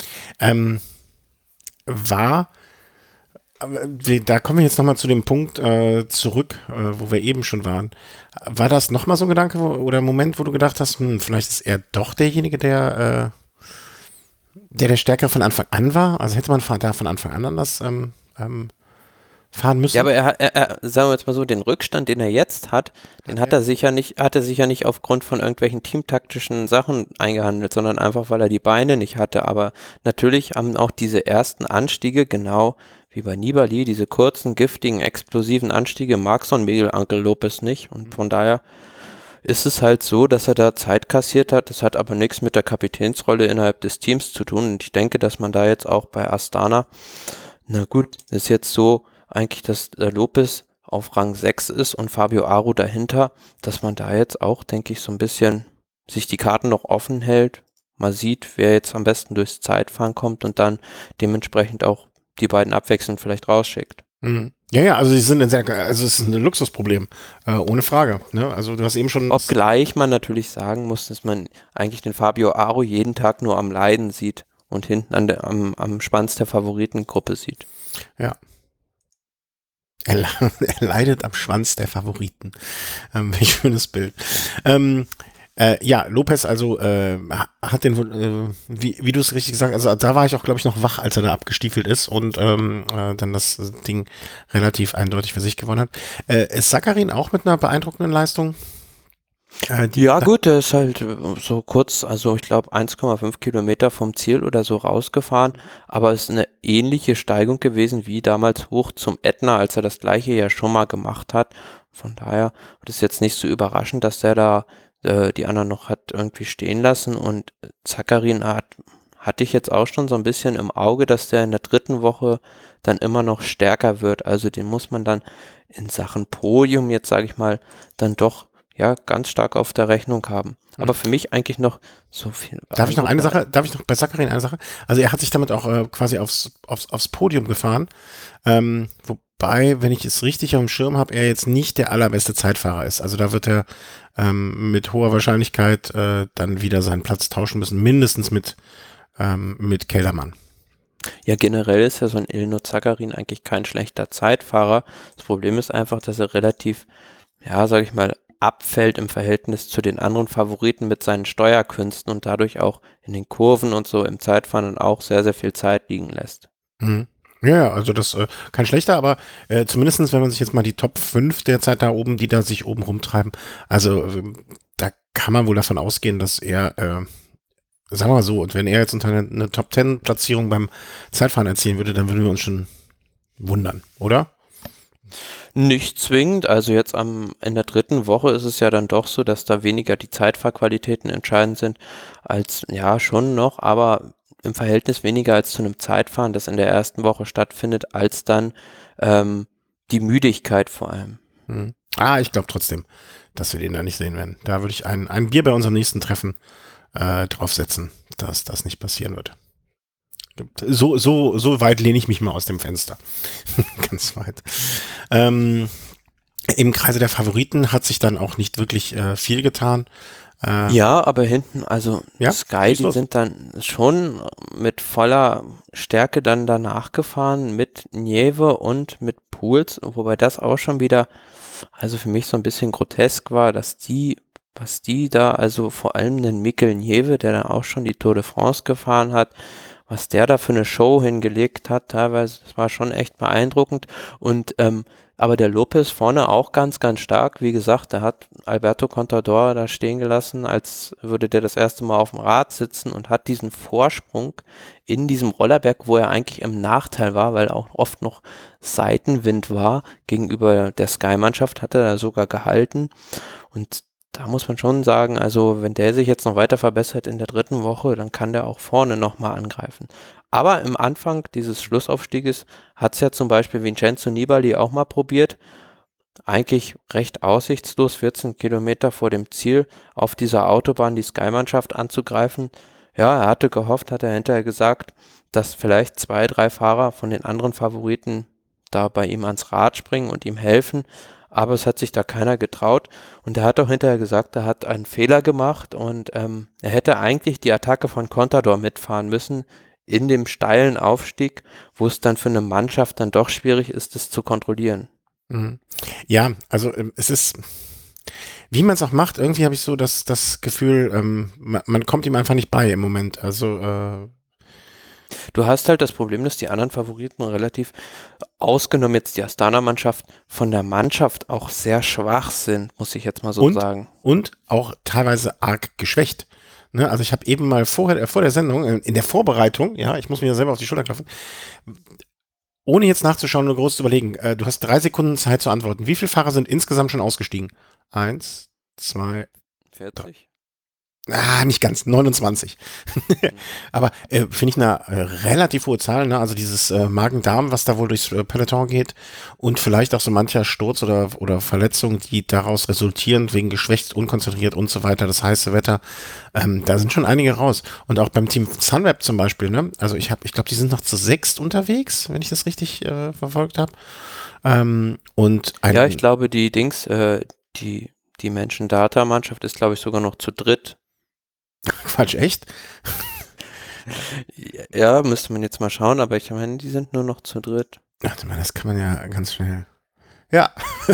Da kommen wir jetzt nochmal zu dem Punkt zurück, wo wir eben schon waren. War das nochmal so ein Gedanke oder ein Moment, wo du gedacht hast, vielleicht ist er doch derjenige, der Stärkere von Anfang an war? Also hätte man da von Anfang an anders fahren müssen? Ja, aber sagen wir jetzt mal so, den Rückstand, den er jetzt hat, den hat er sicher nicht aufgrund von irgendwelchen teamtaktischen Sachen eingehandelt, sondern einfach, weil er die Beine nicht hatte. Aber natürlich haben auch diese ersten Anstiege, genau wie bei Nibali, diese kurzen, giftigen, explosiven Anstiege, mag so ein Miguel Ángel López nicht. Und von daher ist es halt so, dass er da Zeit kassiert hat. Das hat aber nichts mit der Kapitänsrolle innerhalb des Teams zu tun. Und ich denke, dass man da jetzt auch bei Astana, na gut, ist jetzt so, eigentlich, dass der López auf Rang 6 ist und Fabio Aru dahinter, dass man da jetzt auch, denke ich, so ein bisschen sich die Karten noch offen hält, mal sieht, wer jetzt am besten durchs Zeitfahren kommt und dann dementsprechend auch die beiden abwechselnd vielleicht rausschickt. Mhm. Ja, also es ist ein Luxusproblem, ohne Frage. Ne? Also du hast eben schon. Obgleich man natürlich sagen muss, dass man eigentlich den Fabio Aru jeden Tag nur am Leiden sieht und hinten am Schwanz der Favoritengruppe sieht. Ja. Er leidet am Schwanz der Favoriten. Welch schönes Bild. Ja, López also hat wie du es richtig gesagt hast, also da war ich auch, glaube ich, noch wach, als er da abgestiefelt ist und dann das Ding relativ eindeutig für sich gewonnen hat. Ist Sakharin auch mit einer beeindruckenden Leistung? Ja gut, der ist halt so kurz, also ich glaube 1,5 Kilometer vom Ziel oder so rausgefahren, aber es ist eine ähnliche Steigung gewesen wie damals hoch zum Ätna, als er das gleiche ja schon mal gemacht hat. Von daher ist es jetzt nicht so überraschend, dass der da die anderen noch hat irgendwie stehen lassen und Sakharin hatte ich jetzt auch schon so ein bisschen im Auge, dass der in der dritten Woche dann immer noch stärker wird. Also den muss man dann in Sachen Podium jetzt, sage ich mal, dann doch ja ganz stark auf der Rechnung haben. Aber für mich eigentlich noch so viel. Darf ich noch bei Sakharin eine Sache? Also er hat sich damit auch quasi aufs Podium gefahren. Wobei, wenn ich es richtig auf dem Schirm habe, er jetzt nicht der allerbeste Zeitfahrer ist. Also da wird er mit hoher Wahrscheinlichkeit dann wieder seinen Platz tauschen müssen, mindestens mit Kelderman. Ja, generell ist ja so ein Ilnur Zakarin eigentlich kein schlechter Zeitfahrer. Das Problem ist einfach, dass er relativ, ja, sag ich mal, abfällt im Verhältnis zu den anderen Favoriten mit seinen Steuerkünsten und dadurch auch in den Kurven und so im Zeitfahren und auch sehr, sehr viel Zeit liegen lässt. Mhm. Ja, also das kein schlechter, aber zumindestens, wenn man sich jetzt mal die Top 5 derzeit da oben, die da sich oben rumtreiben, also da kann man wohl davon ausgehen, dass er sagen wir mal so, und wenn er jetzt unter eine Top-10-Platzierung beim Zeitfahren erzielen würde, dann würden wir uns schon wundern, oder? Nicht zwingend, also jetzt in der dritten Woche ist es ja dann doch so, dass da weniger die Zeitfahrqualitäten entscheidend sind als, ja, schon noch, aber im Verhältnis weniger als zu einem Zeitfahren, das in der ersten Woche stattfindet, als dann die Müdigkeit vor allem. Ich glaube trotzdem, dass wir den da nicht sehen werden. Da würde ich ein Bier bei unserem nächsten Treffen draufsetzen, dass das nicht passieren wird. So weit lehne ich mich mal aus dem Fenster. Ganz weit. Im Kreise der Favoriten hat sich dann auch nicht wirklich viel getan. Ja, aber hinten, also Ja, Sky, schieß die los. sind dann schon mit voller Stärke dann danach gefahren mit Nieve und mit Pools, wobei das auch schon wieder, also für mich so ein bisschen grotesk war, was die da, also vor allem den Mikel Nieve, der dann auch schon die Tour de France gefahren hat, was der da für eine Show hingelegt hat, teilweise, das war schon echt beeindruckend. Und aber der Lopez vorne auch ganz, ganz stark. Wie gesagt, der hat Alberto Contador da stehen gelassen, als würde der das erste Mal auf dem Rad sitzen und hat diesen Vorsprung in diesem Rollerberg, wo er eigentlich im Nachteil war, weil auch oft noch Seitenwind war, gegenüber der Sky-Mannschaft, hat er da sogar gehalten. Und da muss man schon sagen, also wenn der sich jetzt noch weiter verbessert in der dritten Woche, dann kann der auch vorne nochmal angreifen. Aber im Anfang dieses Schlussaufstieges hat es ja zum Beispiel Vincenzo Nibali auch mal probiert. Eigentlich recht aussichtslos, 14 Kilometer vor dem Ziel auf dieser Autobahn die Sky-Mannschaft anzugreifen. Ja, er hatte gehofft, hat er hinterher gesagt, dass vielleicht 2, 3 Fahrer von den anderen Favoriten da bei ihm ans Rad springen und ihm helfen. Aber es hat sich da keiner getraut. Und er hat auch hinterher gesagt, er hat einen Fehler gemacht und er hätte eigentlich die Attacke von Contador mitfahren müssen in dem steilen Aufstieg, wo es dann für eine Mannschaft dann doch schwierig ist, das zu kontrollieren. Mhm. Ja, also es ist, wie man es auch macht, irgendwie habe ich so das Gefühl, man kommt ihm einfach nicht bei im Moment. Also Du hast halt das Problem, dass die anderen Favoriten relativ, ausgenommen jetzt die Astana-Mannschaft, von der Mannschaft auch sehr schwach sind, muss ich jetzt mal so und sagen. und auch teilweise arg geschwächt. Ne? Also ich habe eben mal vor der Sendung, in der Vorbereitung, ja, ich muss mir ja selber auf die Schulter klopfen, ohne jetzt nachzuschauen oder groß zu überlegen, du hast 3 Sekunden Zeit zu antworten. Wie viele Fahrer sind insgesamt schon ausgestiegen? 1, 2, 3. 40? Nicht ganz, 29. Aber finde ich eine relativ hohe Zahl, ne? Also dieses Magen-Darm, was da wohl durchs Peloton geht und vielleicht auch so mancher Sturz oder Verletzung, die daraus resultieren, wegen geschwächt, unkonzentriert und so weiter, das heiße Wetter, da sind schon einige raus. Und auch beim Team Sunweb zum Beispiel, ne? Also ich glaube, die sind noch zu 6 unterwegs, wenn ich das richtig verfolgt habe. Ja, ich glaube, die Menschen-Data-Mannschaft ist, glaube ich, sogar noch zu dritt. Quatsch, echt? Ja, müsste man jetzt mal schauen, aber ich meine, die sind nur noch zu dritt. Warte mal, das kann man ja ganz schnell. Ja.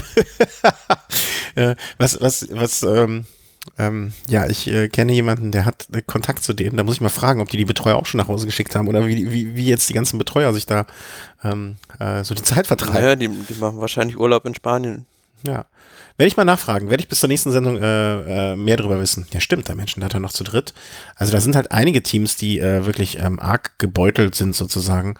Ja, ich kenne jemanden, der hat Kontakt zu denen. Da muss ich mal fragen, ob die Betreuer auch schon nach Hause geschickt haben oder wie jetzt die ganzen Betreuer sich da so die Zeit vertreiben. Naja, die machen wahrscheinlich Urlaub in Spanien. Ja. Werde ich mal nachfragen, werde ich bis zur nächsten Sendung mehr drüber wissen. Ja, stimmt, der Menschen hat er noch zu dritt. Also da sind halt einige Teams, die wirklich arg gebeutelt sind sozusagen.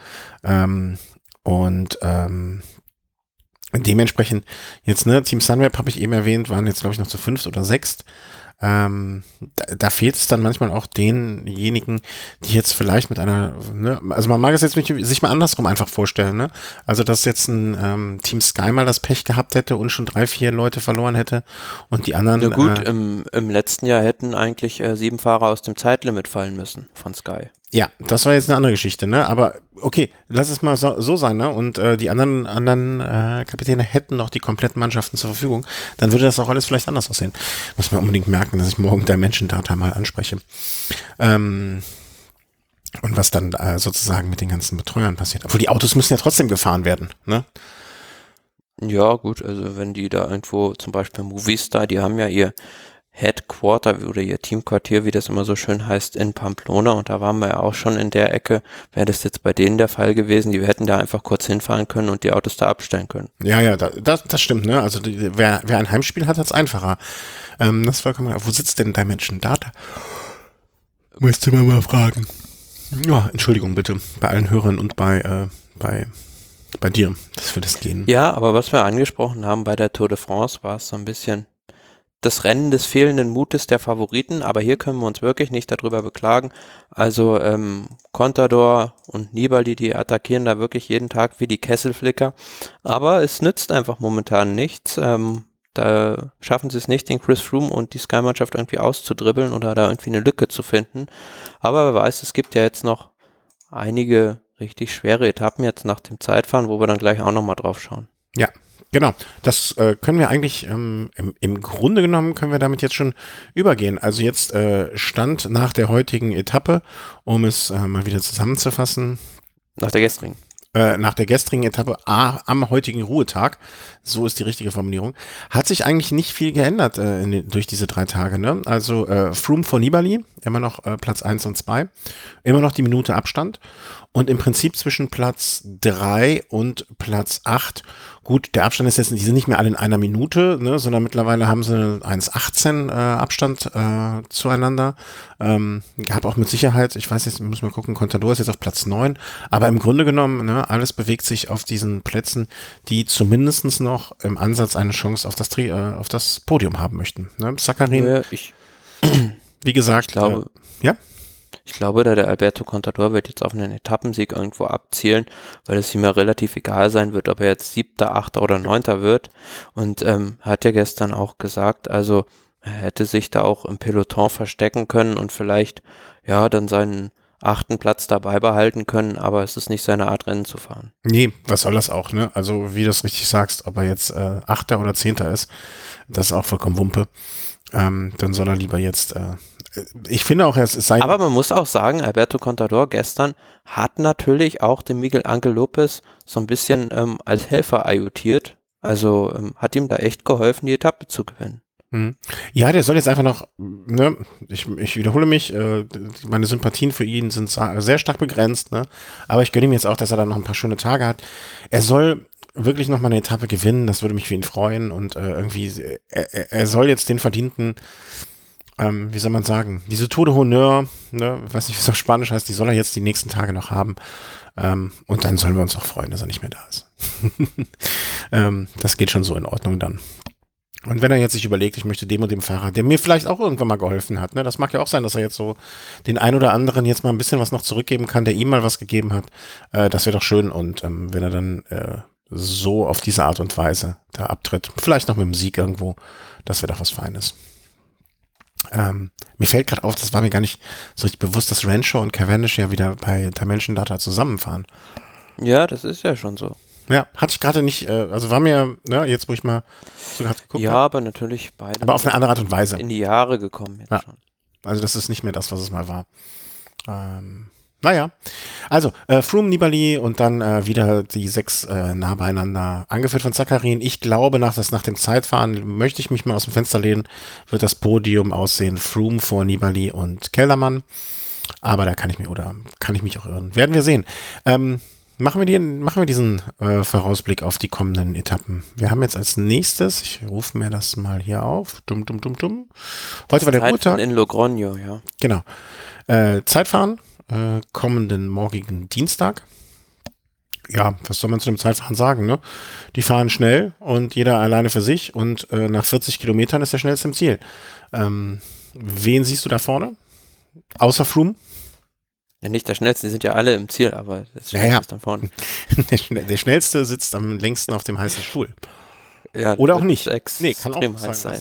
Dementsprechend jetzt, ne, Team Sunweb habe ich eben erwähnt, waren jetzt, glaube ich, noch zu 5 oder 6. Da fehlt es dann manchmal auch denjenigen, die jetzt vielleicht mit einer, ne, also man mag es jetzt sich mal andersrum einfach vorstellen, ne? Also dass jetzt ein Team Sky mal das Pech gehabt hätte und schon 3, 4 Leute verloren hätte und die anderen. Na gut, im letzten Jahr hätten eigentlich 7 Fahrer aus dem Zeitlimit fallen müssen von Sky. Ja, das war jetzt eine andere Geschichte, ne? Aber okay, lass es mal so sein, ne? Und die anderen Kapitäne hätten noch die kompletten Mannschaften zur Verfügung, dann würde das auch alles vielleicht anders aussehen. Muss man unbedingt merken, dass ich morgen der Menschen-Data mal anspreche. Und was dann sozusagen mit den ganzen Betreuern passiert. Obwohl die Autos müssen ja trotzdem gefahren werden, ne? Ja, gut, also wenn die da irgendwo, zum Beispiel Movistar, die haben ja ihr Headquarter oder ihr Teamquartier, wie das immer so schön heißt, in Pamplona, und da waren wir ja auch schon in der Ecke. Wäre das jetzt bei denen der Fall gewesen, die hätten da einfach kurz hinfahren können und die Autos da abstellen können. Ja, das stimmt, ne? Also wer ein Heimspiel hat, hat es einfacher. Das ist vollkommen. Wo sitzt denn Dimension Data? Müsste man mal fragen. Ja, Entschuldigung bitte, bei allen Hörern und bei dir, dass wir das gehen. Ja, aber was wir angesprochen haben bei der Tour de France, war es so ein bisschen das Rennen des fehlenden Mutes der Favoriten, aber hier können wir uns wirklich nicht darüber beklagen. Also Contador und Nibali, die attackieren da wirklich jeden Tag wie die Kesselflicker, aber es nützt einfach momentan nichts. Da schaffen sie es nicht, den Chris Froome und die Sky-Mannschaft irgendwie auszudribbeln oder da irgendwie eine Lücke zu finden. Aber wer weiß, es gibt ja jetzt noch einige richtig schwere Etappen jetzt nach dem Zeitfahren, wo wir dann gleich auch nochmal drauf schauen. Ja, genau. Das können wir eigentlich, im Grunde genommen können wir damit jetzt schon übergehen. Also jetzt Stand nach der heutigen Etappe, um es mal wieder zusammenzufassen. Nach der gestrigen. Nach der gestrigen Etappe am heutigen Ruhetag, so ist die richtige Formulierung, hat sich eigentlich nicht viel geändert durch diese 3 Tage. Ne? Also Froome vor Nibali, immer noch Platz 1 und 2, immer noch die Minute Abstand und im Prinzip zwischen Platz 3 und Platz 8. Gut, der Abstand ist jetzt, die sind nicht mehr alle in einer Minute, ne, sondern mittlerweile haben sie 1,18 Abstand zueinander. Gab auch mit Sicherheit, ich weiß jetzt, müssen wir gucken, Contador ist jetzt auf Platz 9, aber im Grunde genommen, ne, alles bewegt sich auf diesen Plätzen, die zumindestens noch im Ansatz eine Chance auf das Podium haben möchten. Ne? Sakharin, Ja, wie gesagt, ich glaube, ja? Ich glaube, der Alberto Contador wird jetzt auf einen Etappensieg irgendwo abzielen, weil es ihm ja relativ egal sein wird, ob er jetzt 7., 8. oder 9. wird. Und hat ja gestern auch gesagt, also er hätte sich da auch im Peloton verstecken können und vielleicht ja dann seinen 8. Platz dabei behalten können, aber es ist nicht seine Art, Rennen zu fahren. Nee, was soll das auch, ne? Also wie du es richtig sagst, ob er jetzt 8. oder 10. ist, das ist auch vollkommen Wumpe. Dann soll er lieber jetzt ich finde auch, es sei. Aber man muss auch sagen, Alberto Contador gestern hat natürlich auch den Miguel Ángel López so ein bisschen als Helfer adjutiert. Also hat ihm da echt geholfen, die Etappe zu gewinnen. Ja, der soll jetzt einfach noch, ne, ich wiederhole mich, meine Sympathien für ihn sind sehr stark begrenzt, ne, aber ich gönne ihm jetzt auch, dass er dann noch ein paar schöne Tage hat. Er soll wirklich noch mal eine Etappe gewinnen, das würde mich für ihn freuen und irgendwie, er soll jetzt den verdienten, wie soll man sagen, diese Tour de Honneur, ne, weiß nicht, wie es auf Spanisch heißt, die soll er jetzt die nächsten Tage noch haben. Und dann sollen wir uns auch freuen, dass er nicht mehr da ist. Das geht schon so in Ordnung dann. Und wenn er jetzt sich überlegt, ich möchte dem und dem Fahrer, der mir vielleicht auch irgendwann mal geholfen hat, ne, das mag ja auch sein, dass er jetzt so den ein oder anderen jetzt mal ein bisschen was noch zurückgeben kann, der ihm mal was gegeben hat, das wäre doch schön. Und wenn er dann so auf diese Art und Weise da abtritt, vielleicht noch mit dem Sieg irgendwo, das wäre doch was Feines. Mir fällt gerade auf, das war mir gar nicht so richtig bewusst, dass Rancho und Cavendish ja wieder bei Dimension Data zusammenfahren. Ja, das ist ja schon so. Ja, hatte ich gerade nicht, also war mir, ne, jetzt wo ich mal so gerade geguckt Ja, habe. aber natürlich beide. Aber auf eine andere Art und Weise. In die Jahre gekommen jetzt Ja. schon. Also das ist nicht mehr das, was es mal war. Naja, also Froome, Nibali und dann wieder die 6 nah beieinander, angeführt von Sakharin. Ich glaube, nach dem Zeitfahren, möchte ich mich mal aus dem Fenster lehnen, wird das Podium aussehen, Froome vor Nibali und Kelderman. Aber da kann ich mich auch irren. Werden wir sehen. Machen wir diesen Vorausblick auf die kommenden Etappen. Wir haben jetzt als nächstes, ich rufe mir das mal hier auf, Heute war der Ruhetag. In Logroño, ja. Genau. Zeitfahren, kommenden morgigen Dienstag. Ja, was soll man zu dem Zeitfahren sagen, ne? Die fahren schnell und jeder alleine für sich und nach 40 Kilometern ist der schnellste im Ziel. Wen siehst du da vorne? Außer Froome? Ja, nicht der schnellste, die sind ja alle im Ziel, aber das Schnellste ist dann vorne. Der schnellste sitzt am längsten auf dem heißen Stuhl. Ja, Oder auch nicht. Nee, kann auch sein.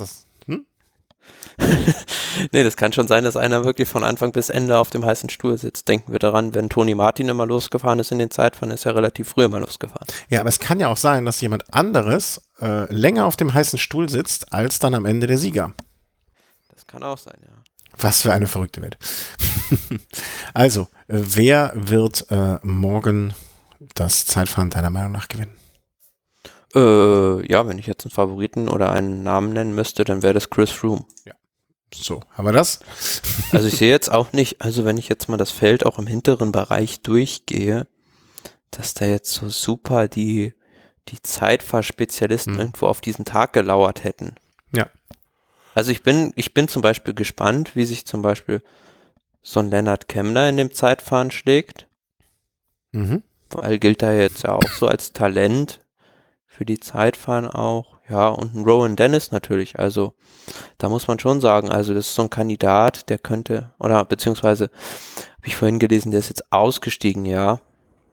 Nee, das kann schon sein, dass einer wirklich von Anfang bis Ende auf dem heißen Stuhl sitzt. Denken wir daran, wenn Toni Martin immer losgefahren ist in den Zeitfahren, ist er relativ früh immer losgefahren. Ja, aber es kann ja auch sein, dass jemand anderes länger auf dem heißen Stuhl sitzt, als dann am Ende der Sieger. Das kann auch sein, ja. Was für eine verrückte Welt. Also, wer wird morgen das Zeitfahren deiner Meinung nach gewinnen? Ja, wenn ich jetzt einen Favoriten oder einen Namen nennen müsste, dann wäre das Chris Froome. Ja. So, haben wir das? Also ich sehe jetzt auch nicht, also wenn ich jetzt mal das Feld auch im hinteren Bereich durchgehe, dass da jetzt so super die Zeitfahrspezialisten irgendwo auf diesen Tag gelauert hätten. Ja. Also ich bin zum Beispiel gespannt, wie sich zum Beispiel so ein Lennart Kemner in dem Zeitfahren schlägt, Mhm. weil gilt er jetzt ja auch so als Talent für die Zeitfahren auch. Ja, und ein Rowan Dennis natürlich. Also da muss man schon sagen, also das ist so ein Kandidat, der könnte, oder beziehungsweise habe ich vorhin gelesen, der ist jetzt ausgestiegen, ja.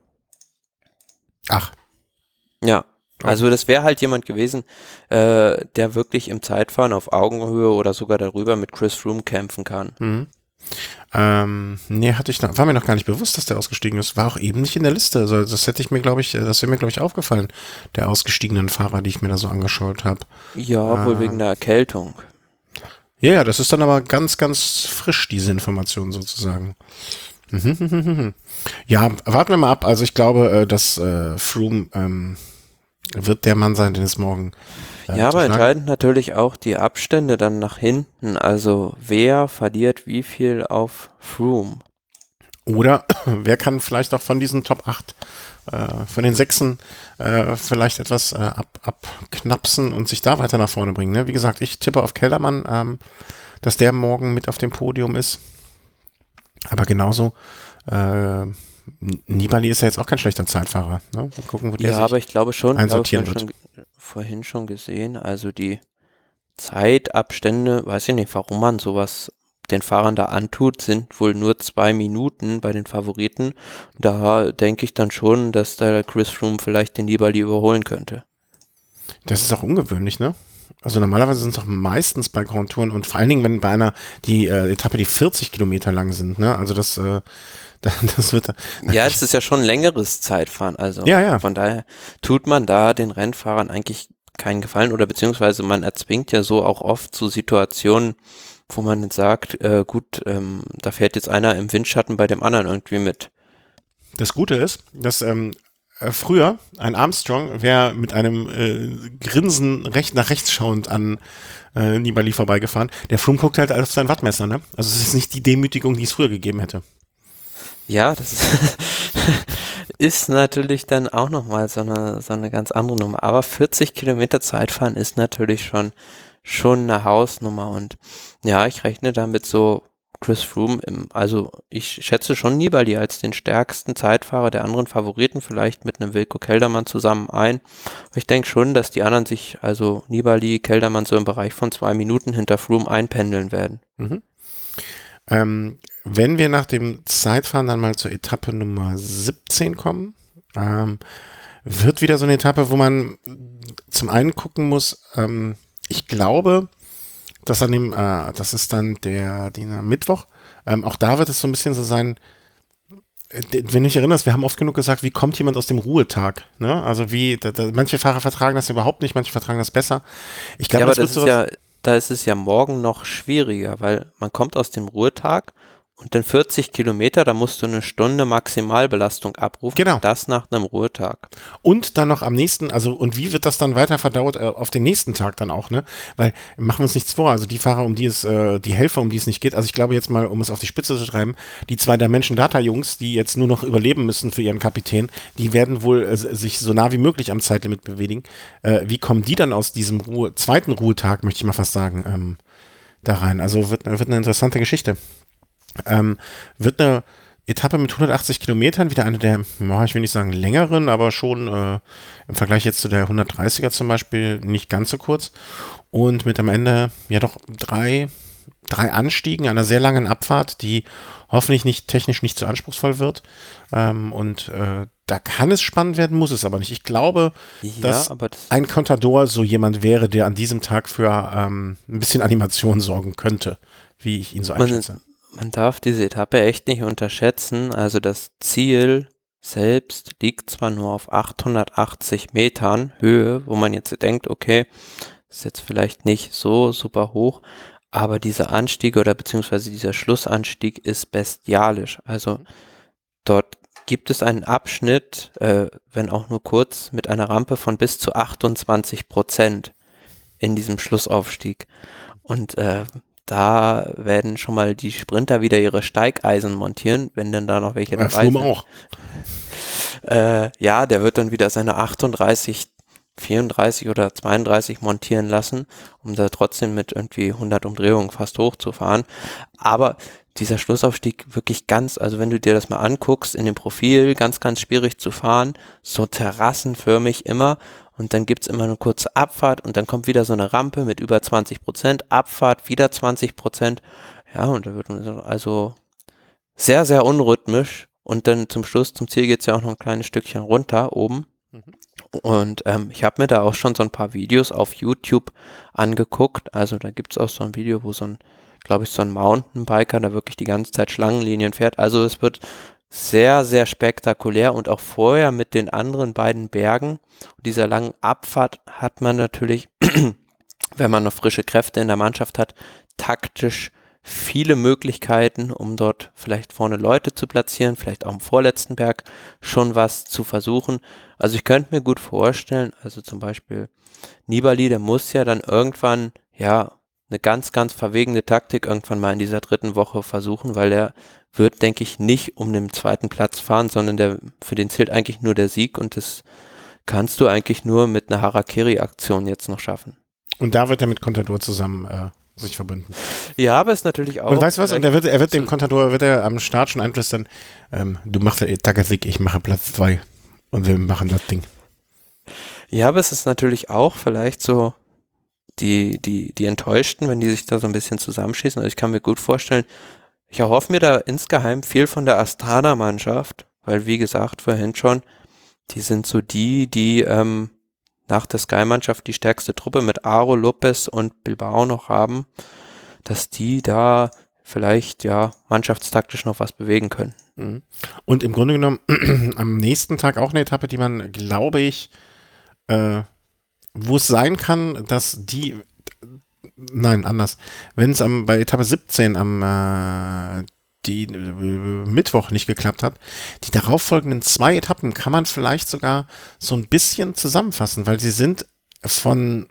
Ach, Ja, okay. also das wäre halt jemand gewesen, der wirklich im Zeitfahren auf Augenhöhe oder sogar darüber mit Chris Froome kämpfen kann. Mhm. Nee, war mir noch gar nicht bewusst, dass der ausgestiegen ist. War auch eben nicht in der Liste. Also das hätte ich mir, glaube ich, das wäre mir, glaube ich, aufgefallen, der ausgestiegenen Fahrer, die ich mir da so angeschaut habe. Ja, wohl wegen Äh, der Erkältung. ja, ja, das ist dann aber ganz, ganz frisch, diese Information sozusagen. Mhm. Ja, warten wir mal ab. Also ich glaube, dass Froome wird der Mann sein, den es morgen Ja, zu aber schlagen. entscheidend natürlich auch die Abstände dann nach hinten. Also wer verliert wie viel auf Froome? Oder wer kann vielleicht auch von diesen Top 8, von den Sechsen, vielleicht etwas abknapsen und sich da weiter nach vorne bringen. Ne? Wie gesagt, ich tippe auf Keldermann, dass der morgen mit auf dem Podium ist. Aber genauso, Nibali ist ja jetzt auch kein schlechter Zeitfahrer. Ne? Mal gucken, wo der Ja, sich aber ich glaube schon, ich habe einsortieren wird. vorhin schon gesehen, also die Zeitabstände, weiß ich nicht, warum man sowas den Fahrern da antut, sind wohl nur 2 Minuten bei den Favoriten. Da denke ich dann schon, dass da Chris Froome vielleicht den Nibali überholen könnte. Das ist auch ungewöhnlich, ne? Also normalerweise sind es doch meistens bei Grand Touren und vor allen Dingen, wenn bei einer Etappe, die 40 Kilometer lang sind, ne? Also das wird, Ja, es ist ja schon ein längeres Zeitfahren, also ja, ja, von daher tut man da den Rennfahrern eigentlich keinen Gefallen oder beziehungsweise man erzwingt ja so auch oft so Situationen, wo man jetzt sagt, gut, da fährt jetzt einer im Windschatten bei dem anderen irgendwie mit. das Gute ist, dass früher ein Armstrong wäre mit einem Grinsen nach rechts schauend an Nibali vorbeigefahren. Der Froome guckt halt auf sein Wattmesser, ne? Also es ist nicht die Demütigung, die es früher gegeben hätte. Ja, das ist natürlich dann auch nochmal so eine ganz andere Nummer. Aber 40 Kilometer Zeitfahren ist natürlich schon eine Hausnummer. Und ja, ich rechne damit so Chris Froome also ich schätze schon Nibali als den stärksten Zeitfahrer der anderen Favoriten, vielleicht mit einem Wilco Kelderman zusammen ein. Aber ich denke schon, dass die anderen sich, also Nibali, Kelderman so im Bereich von 2 Minuten hinter Froome einpendeln werden. Mhm. Wenn wir nach dem Zeitfahren dann mal zur Etappe Nummer 17 kommen, wird wieder so eine Etappe, wo man zum einen gucken muss, ich glaube, dass das ist dann der Mittwoch, auch da wird es so ein bisschen so sein, wenn du dich erinnerst, wir haben oft genug gesagt, wie kommt jemand aus dem Ruhetag? Ne? Also manche Fahrer vertragen das überhaupt nicht, manche vertragen das besser. Ich Ja, glaube, aber das wird sowas. da ist es ja morgen noch schwieriger, weil man kommt aus dem Ruhetag und dann 40 Kilometer, da musst du eine Stunde Maximalbelastung abrufen Genau. und das nach einem Ruhetag. Und dann noch am nächsten, also und wie wird das dann weiter verdaut auf den nächsten Tag dann auch, ne? Weil machen wir uns nichts vor, also die Fahrer, die Helfer, um die es nicht geht, also ich glaube jetzt mal, um es auf die Spitze zu treiben, die zwei Dimension Data Jungs, die jetzt nur noch überleben müssen für ihren Kapitän, die werden wohl sich so nah wie möglich am Zeitlimit bewegen. Wie kommen die dann aus diesem zweiten Ruhetag, möchte ich mal fast sagen, da rein? Also wird eine interessante Geschichte. Wird eine Etappe mit 180 Kilometern, wieder eine der, ja, ich will nicht sagen längeren, aber schon im Vergleich jetzt zu der 130er zum Beispiel nicht ganz so kurz. Und mit am Ende ja doch drei Anstiegen, einer sehr langen Abfahrt, die hoffentlich technisch nicht zu anspruchsvoll wird. Da kann es spannend werden, muss es aber nicht. Ich glaube, Ja, dass aber das, ein Contador so jemand wäre, der an diesem Tag für ein bisschen Animation sorgen könnte, wie ich ihn so man, einschätze. man darf diese Etappe echt nicht unterschätzen. Also das Ziel selbst liegt zwar nur auf 880 Metern Höhe, wo man jetzt denkt, okay, ist jetzt vielleicht nicht so super hoch, aber dieser Anstieg oder beziehungsweise dieser Schlussanstieg ist bestialisch. Also dort gibt es einen Abschnitt, wenn auch nur kurz, mit einer Rampe von bis zu 28% in diesem Schlussaufstieg. Und da werden schon mal die Sprinter wieder ihre Steigeisen montieren, wenn denn da noch welche dabei Froome sind. auch. Ja, der wird dann wieder seine 38, 34 oder 32 montieren lassen, um da trotzdem mit irgendwie 100 Umdrehungen fast hochzufahren. Aber dieser Schlussaufstieg wirklich also wenn du dir das mal anguckst, in dem Profil, ganz, ganz schwierig zu fahren, so terrassenförmig immer und dann gibt's immer eine kurze Abfahrt und dann kommt wieder so eine Rampe mit über 20%, Abfahrt, wieder 20%, ja, und da wird man also sehr, sehr unrhythmisch und dann zum Schluss, zum Ziel geht's ja auch noch ein kleines Stückchen runter oben. Und ich habe mir da auch schon so ein paar Videos auf YouTube angeguckt. Also da gibt's auch so ein Video, wo glaube ich, so ein Mountainbiker da wirklich die ganze Zeit Schlangenlinien fährt. Also es wird sehr, sehr spektakulär und auch vorher mit den anderen beiden Bergen und dieser langen Abfahrt hat man natürlich, wenn man noch frische Kräfte in der Mannschaft hat, taktisch viele Möglichkeiten, um dort vielleicht vorne Leute zu platzieren, vielleicht auch im vorletzten Berg schon was zu versuchen. Also ich könnte mir gut vorstellen, also zum Beispiel Nibali, der muss ja dann irgendwann, ja, eine ganz, ganz verwegene Taktik irgendwann mal in dieser dritten Woche versuchen, weil er wird, denke ich, nicht um den zweiten Platz fahren, sondern für den zählt eigentlich nur der Sieg und das kannst du eigentlich nur mit einer Harakiri-Aktion jetzt noch schaffen. Und da wird er mit Contador zusammen sich verbünden. Ja, aber ist natürlich auch. Und weißt du was? Und er wird dem Contador, wird er am Start schon einflüstern, du machst den Etappensieg, ich mache Platz 2 und wir machen das Ding. Ja, aber es ist natürlich auch vielleicht so die Enttäuschten, wenn die sich da so ein bisschen zusammenschießen. Also ich kann mir gut vorstellen, ich erhoffe mir da insgeheim viel von der Astana-Mannschaft, weil wie gesagt vorhin schon, die sind so die nach der Sky-Mannschaft die stärkste Truppe mit Aro, Lopez und Bilbao noch haben, dass die da vielleicht ja mannschaftstaktisch noch was bewegen können. Und im Grunde genommen am nächsten Tag auch eine Etappe, die man, glaube ich, wo es sein kann, dass nein, anders. Wenn es bei Etappe 17 die Mittwoch nicht geklappt hat, die darauffolgenden 2 Etappen kann man vielleicht sogar so ein bisschen zusammenfassen, weil sie sind ich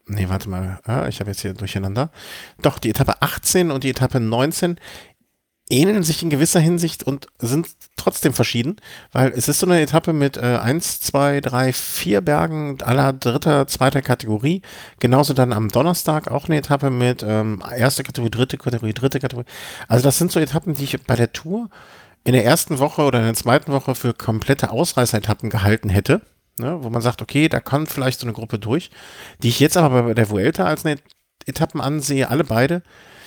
habe jetzt hier durcheinander. Doch, die Etappe 18 und die Etappe 19 ähneln sich in gewisser Hinsicht und sind trotzdem verschieden, weil es ist so eine Etappe mit 1, 2, 3, 4 Bergen aller dritter, zweiter Kategorie. Genauso dann am Donnerstag auch eine Etappe mit erste Kategorie, dritte Kategorie, dritte Kategorie. Also das sind so Etappen, die ich bei der Tour in der ersten Woche oder in der zweiten Woche für komplette Ausreißer-Etappen gehalten hätte, ne, wo man sagt, okay, da kommt vielleicht so eine Gruppe durch, die ich jetzt aber bei der Vuelta als eine Etappen ansehe, alle beide.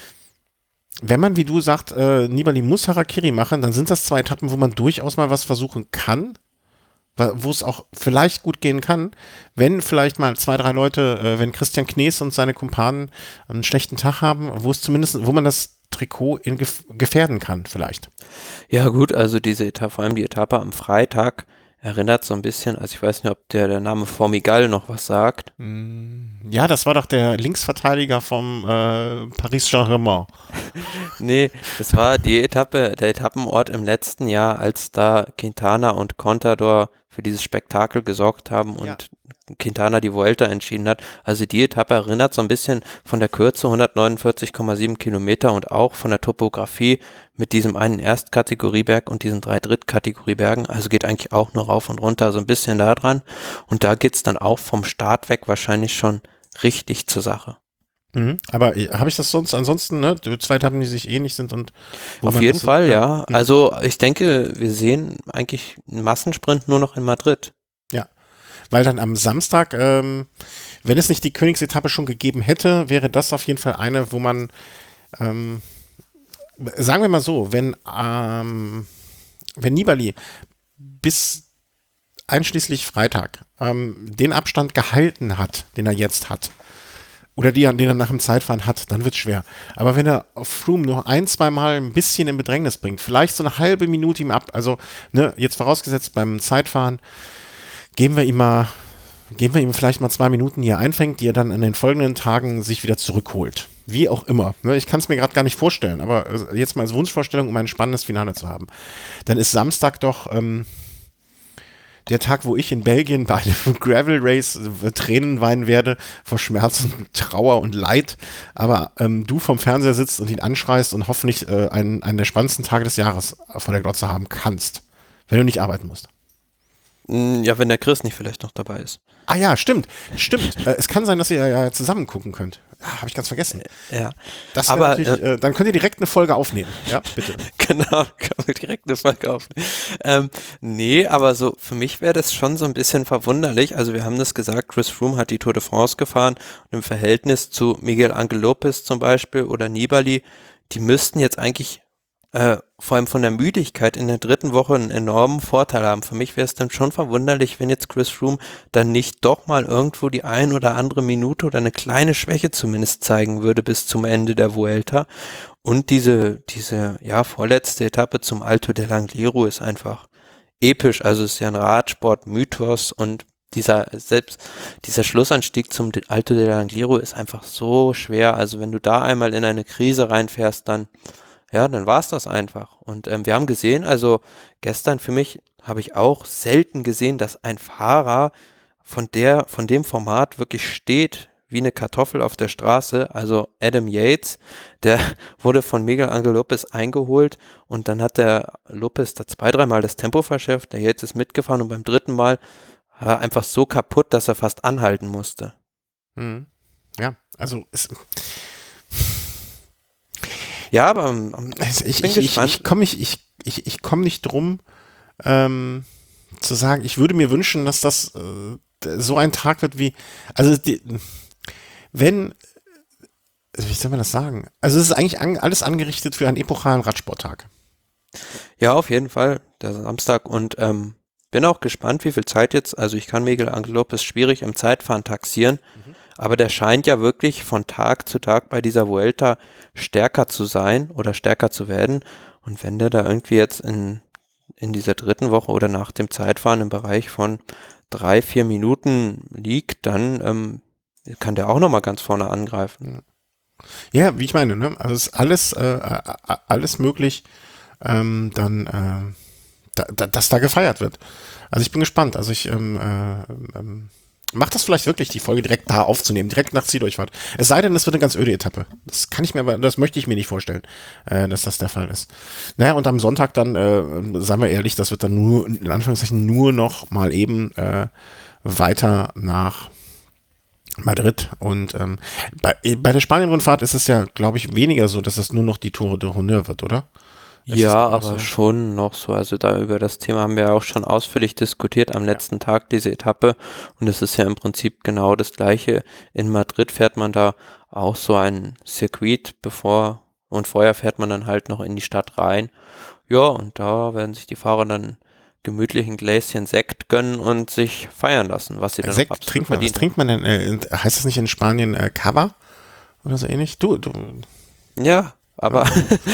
Wenn man, wie du sagst, Nibali muss Harakiri machen, dann sind das 2 Etappen, wo man durchaus mal was versuchen kann, wo es auch vielleicht gut gehen kann, wenn vielleicht mal 2, 3 Leute, wenn Christian Knees und seine Kumpanen einen schlechten Tag haben, wo man das Trikot gefährden kann vielleicht. Ja gut, also diese Etappe, vor allem die Etappe am Freitag, erinnert so ein bisschen, also ich weiß nicht, ob der Name Formigal noch was sagt. Ja, das war doch der Linksverteidiger vom Paris Saint-Germain. Nee, das war der Etappenort im letzten Jahr, als da Quintana und Contador für dieses Spektakel gesorgt haben und Quintana die Vuelta entschieden hat. Also die Etappe erinnert so ein bisschen von der Kürze 149,7 Kilometer und auch von der Topografie mit diesem einen Erstkategorieberg und diesen 3 Drittkategoriebergen. Also geht eigentlich auch nur rauf und runter, so ein bisschen da dran. Und da geht's dann auch vom Start weg wahrscheinlich schon richtig zur Sache. Aber habe ich das ansonsten, ne, 2 Etappen, die sich ähnlich sind und auf jeden Fall, ja. Also ich denke, wir sehen eigentlich einen Massensprint nur noch in Madrid. Ja, weil dann am Samstag, wenn es nicht die Königsetappe schon gegeben hätte, wäre das auf jeden Fall eine, wo man, sagen wir mal so, wenn Nibali bis einschließlich Freitag den Abstand gehalten hat, den er jetzt hat, oder den er nach dem Zeitfahren hat, dann wird es schwer. Aber wenn er auf Froome noch 1, 2 Mal ein bisschen in Bedrängnis bringt, vielleicht so eine halbe Minute ihm ab, also ne, jetzt vorausgesetzt beim Zeitfahren, geben wir ihm vielleicht mal 2 Minuten, die er einfängt, die er dann in den folgenden Tagen sich wieder zurückholt. Wie auch immer. Ne, ich kann es mir gerade gar nicht vorstellen, aber jetzt mal als Wunschvorstellung, um ein spannendes Finale zu haben. Dann ist Samstag doch der Tag, wo ich in Belgien bei einem Gravel Race Tränen weinen werde vor Schmerz und Trauer und Leid, aber du vom Fernseher sitzt und ihn anschreist und hoffentlich einen der spannendsten Tage des Jahres vor der Glotze haben kannst, wenn du nicht arbeiten musst. Ja, wenn der Chris nicht vielleicht noch dabei ist. Ah ja, stimmt. Es kann sein, dass ihr ja zusammen gucken könnt. habe ich ganz vergessen. Ja, Das wäre aber natürlich, dann könnt ihr direkt eine Folge aufnehmen. Ja, bitte. genau, kann man direkt eine Folge aufnehmen. Nee, aber so für mich wäre das schon so ein bisschen verwunderlich. Also wir haben das gesagt, Chris Froome hat die Tour de France gefahren und im Verhältnis zu Miguel Ángel López zum Beispiel oder Nibali, die müssten jetzt eigentlich vor allem von der Müdigkeit in der dritten Woche einen enormen Vorteil haben. Für mich wäre es dann schon verwunderlich, wenn jetzt Chris Froome dann nicht doch mal irgendwo die ein oder andere Minute oder eine kleine Schwäche zumindest zeigen würde bis zum Ende der Vuelta. Und diese ja, vorletzte Etappe zum Alto del Angliru ist einfach episch. Also es ist ja ein Radsport-Mythos und dieser Schlussanstieg zum Alto del Angliru ist einfach so schwer. Also wenn du da einmal in eine Krise reinfährst, dann war es das einfach. Und wir haben gesehen, also gestern für mich habe ich auch selten gesehen, dass ein Fahrer von dem Format wirklich steht wie eine Kartoffel auf der Straße. Also Adam Yates, der wurde von Miguel Ángel López eingeholt und dann hat der López da 2-3 Mal das Tempo verschärft. Der Yates ist mitgefahren und beim dritten Mal war er einfach so kaputt, dass er fast anhalten musste. Mhm. Ja, also Ja, aber also ich bin gespannt. ich komm nicht drum, zu sagen, ich würde mir wünschen, dass das so ein Tag wird wie, also wenn, wie soll man das sagen? Also es ist eigentlich alles angerichtet für einen epochalen Radsporttag. Ja, auf jeden Fall, der Samstag und bin auch gespannt, wie viel Zeit jetzt, also ich kann Miguel Ángel López schwierig im Zeitfahren taxieren, aber der scheint ja wirklich von Tag zu Tag bei dieser Vuelta stärker zu sein oder stärker zu werden und wenn der da irgendwie jetzt in dieser dritten Woche oder nach dem Zeitfahren im Bereich von 3-4 Minuten liegt, dann kann der auch nochmal ganz vorne angreifen. Ja, wie ich meine, ne? Also es ist alles möglich, dass da gefeiert wird. Also ich bin gespannt. Also ich mach das vielleicht wirklich, die Folge direkt da aufzunehmen, direkt nach Zieldurchfahrt. Es sei denn, es wird eine ganz öde Etappe. Das möchte ich mir nicht vorstellen, dass das der Fall ist. Naja, und am Sonntag dann, seien wir ehrlich, das wird dann nur, in Anführungszeichen, nur noch mal eben weiter nach Madrid. Und bei der Spanien-Rundfahrt ist es ja, glaube ich, weniger so, dass es nur noch die Tour de Honneur wird, oder? Ja, aber schon noch so. Also da über das Thema haben wir ja auch schon ausführlich diskutiert am letzten Tag, diese Etappe. Und es ist ja im Prinzip genau das Gleiche. In Madrid fährt man da auch so ein Circuit und vorher fährt man dann halt noch in die Stadt rein. Ja, und da werden sich die Fahrer dann gemütlich ein Gläschen Sekt gönnen und sich feiern lassen, was sie dann Sekt auch absolut trinkt man. Was verdient. trinkt man denn? Heißt das nicht in Spanien Cava? Oder so ähnlich? Du. Ja, aber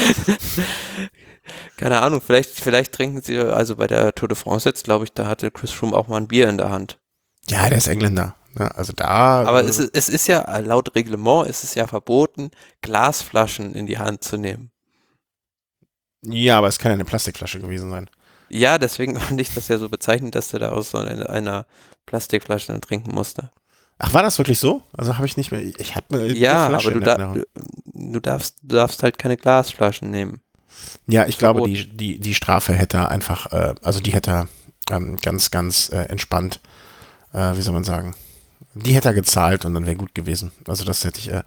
keine Ahnung, vielleicht trinken sie, also bei der Tour de France jetzt, glaube ich, da hatte Chris Froome auch mal ein Bier in der Hand. Ja, der ist Engländer. Ja, also da. Aber es ist ja, laut Reglement ist es ja verboten, Glasflaschen in die Hand zu nehmen. Ja, aber es kann ja eine Plastikflasche gewesen sein. Ja, deswegen fand ich das ja so bezeichnend, dass der da aus so einer Plastikflasche dann trinken musste. Ach, war das wirklich so? Also habe ich nicht mehr. Ich habe eine Ja, Flasche aber in der Erinnerung. du darfst halt keine Glasflaschen nehmen. Ja, ich glaube, Verboten. die Strafe hätte er einfach, also die hätte er ganz, ganz entspannt, wie soll man sagen, die hätte er gezahlt und dann wäre gut gewesen. Also das hätte ich,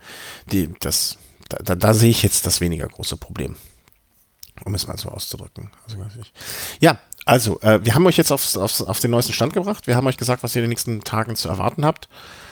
da sehe ich jetzt das weniger große Problem, um es mal so auszudrücken. Also, ja, also wir haben euch jetzt auf den neuesten Stand gebracht. Wir haben euch gesagt, was ihr in den nächsten Tagen zu erwarten habt.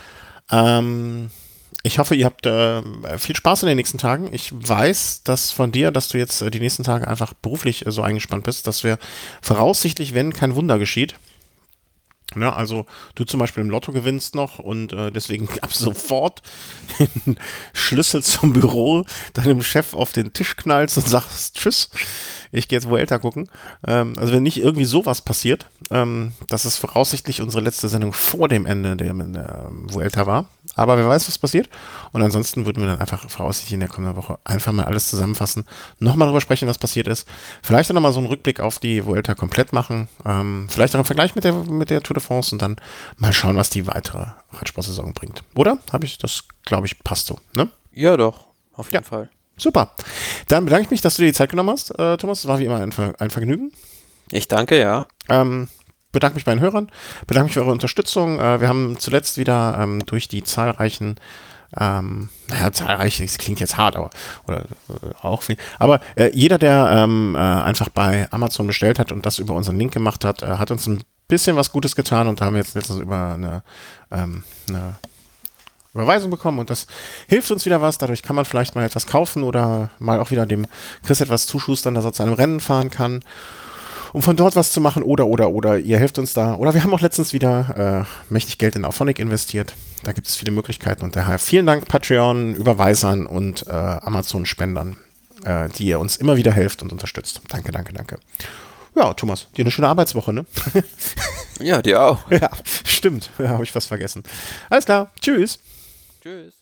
Ich hoffe, ihr habt viel Spaß in den nächsten Tagen. Ich weiß, dass von dir, dass du jetzt die nächsten Tage einfach beruflich so eingespannt bist, dass wir voraussichtlich, wenn kein Wunder geschieht, ne, also du zum Beispiel im Lotto gewinnst noch und deswegen ab sofort den Schlüssel zum Büro deinem Chef auf den Tisch knallst und sagst Tschüss, ich gehe jetzt Vuelta gucken. Also wenn nicht irgendwie sowas passiert, das ist voraussichtlich unsere letzte Sendung vor dem Ende der Vuelta war. Aber wer weiß, was passiert. Und ansonsten würden wir dann einfach voraussichtlich in der kommenden Woche einfach mal alles zusammenfassen, nochmal darüber sprechen, was passiert ist. Vielleicht dann nochmal so einen Rückblick auf die Vuelta komplett machen. Vielleicht auch im Vergleich mit der Tour de France und dann mal schauen, was die weitere Radsportsaison bringt. Oder? Das, glaube ich, passt so. Ne? Ja, doch, auf jeden Fall. Super. Dann bedanke ich mich, dass du dir die Zeit genommen hast, Thomas. Es war wie immer ein Vergnügen. Ich danke, ja. Bedanke mich bei den Hörern, bedanke mich für eure Unterstützung. Wir haben zuletzt wieder durch die zahlreichen Naja, zahlreich, das klingt jetzt hart, aber oder auch viel. Aber jeder, der einfach bei Amazon bestellt hat und das über unseren Link gemacht hat, hat uns ein bisschen was Gutes getan und da haben wir jetzt letztens über eine Überweisung bekommen und das hilft uns wieder was. Dadurch kann man vielleicht mal etwas kaufen oder mal auch wieder dem Chris etwas zuschustern, dass er zu einem Rennen fahren kann, um von dort was zu machen oder ihr helft uns da. Oder wir haben auch letztens wieder mächtig Geld in Auphonic investiert. Da gibt es viele Möglichkeiten und daher vielen Dank Patreon, Überweisern und Amazon-Spendern, die ihr uns immer wieder helft und unterstützt. Danke, danke, danke. Ja, Thomas, dir eine schöne Arbeitswoche, ne? Ja, dir auch. Ja, stimmt. Ja, habe ich fast vergessen. Alles klar. Tschüss. Tschüss.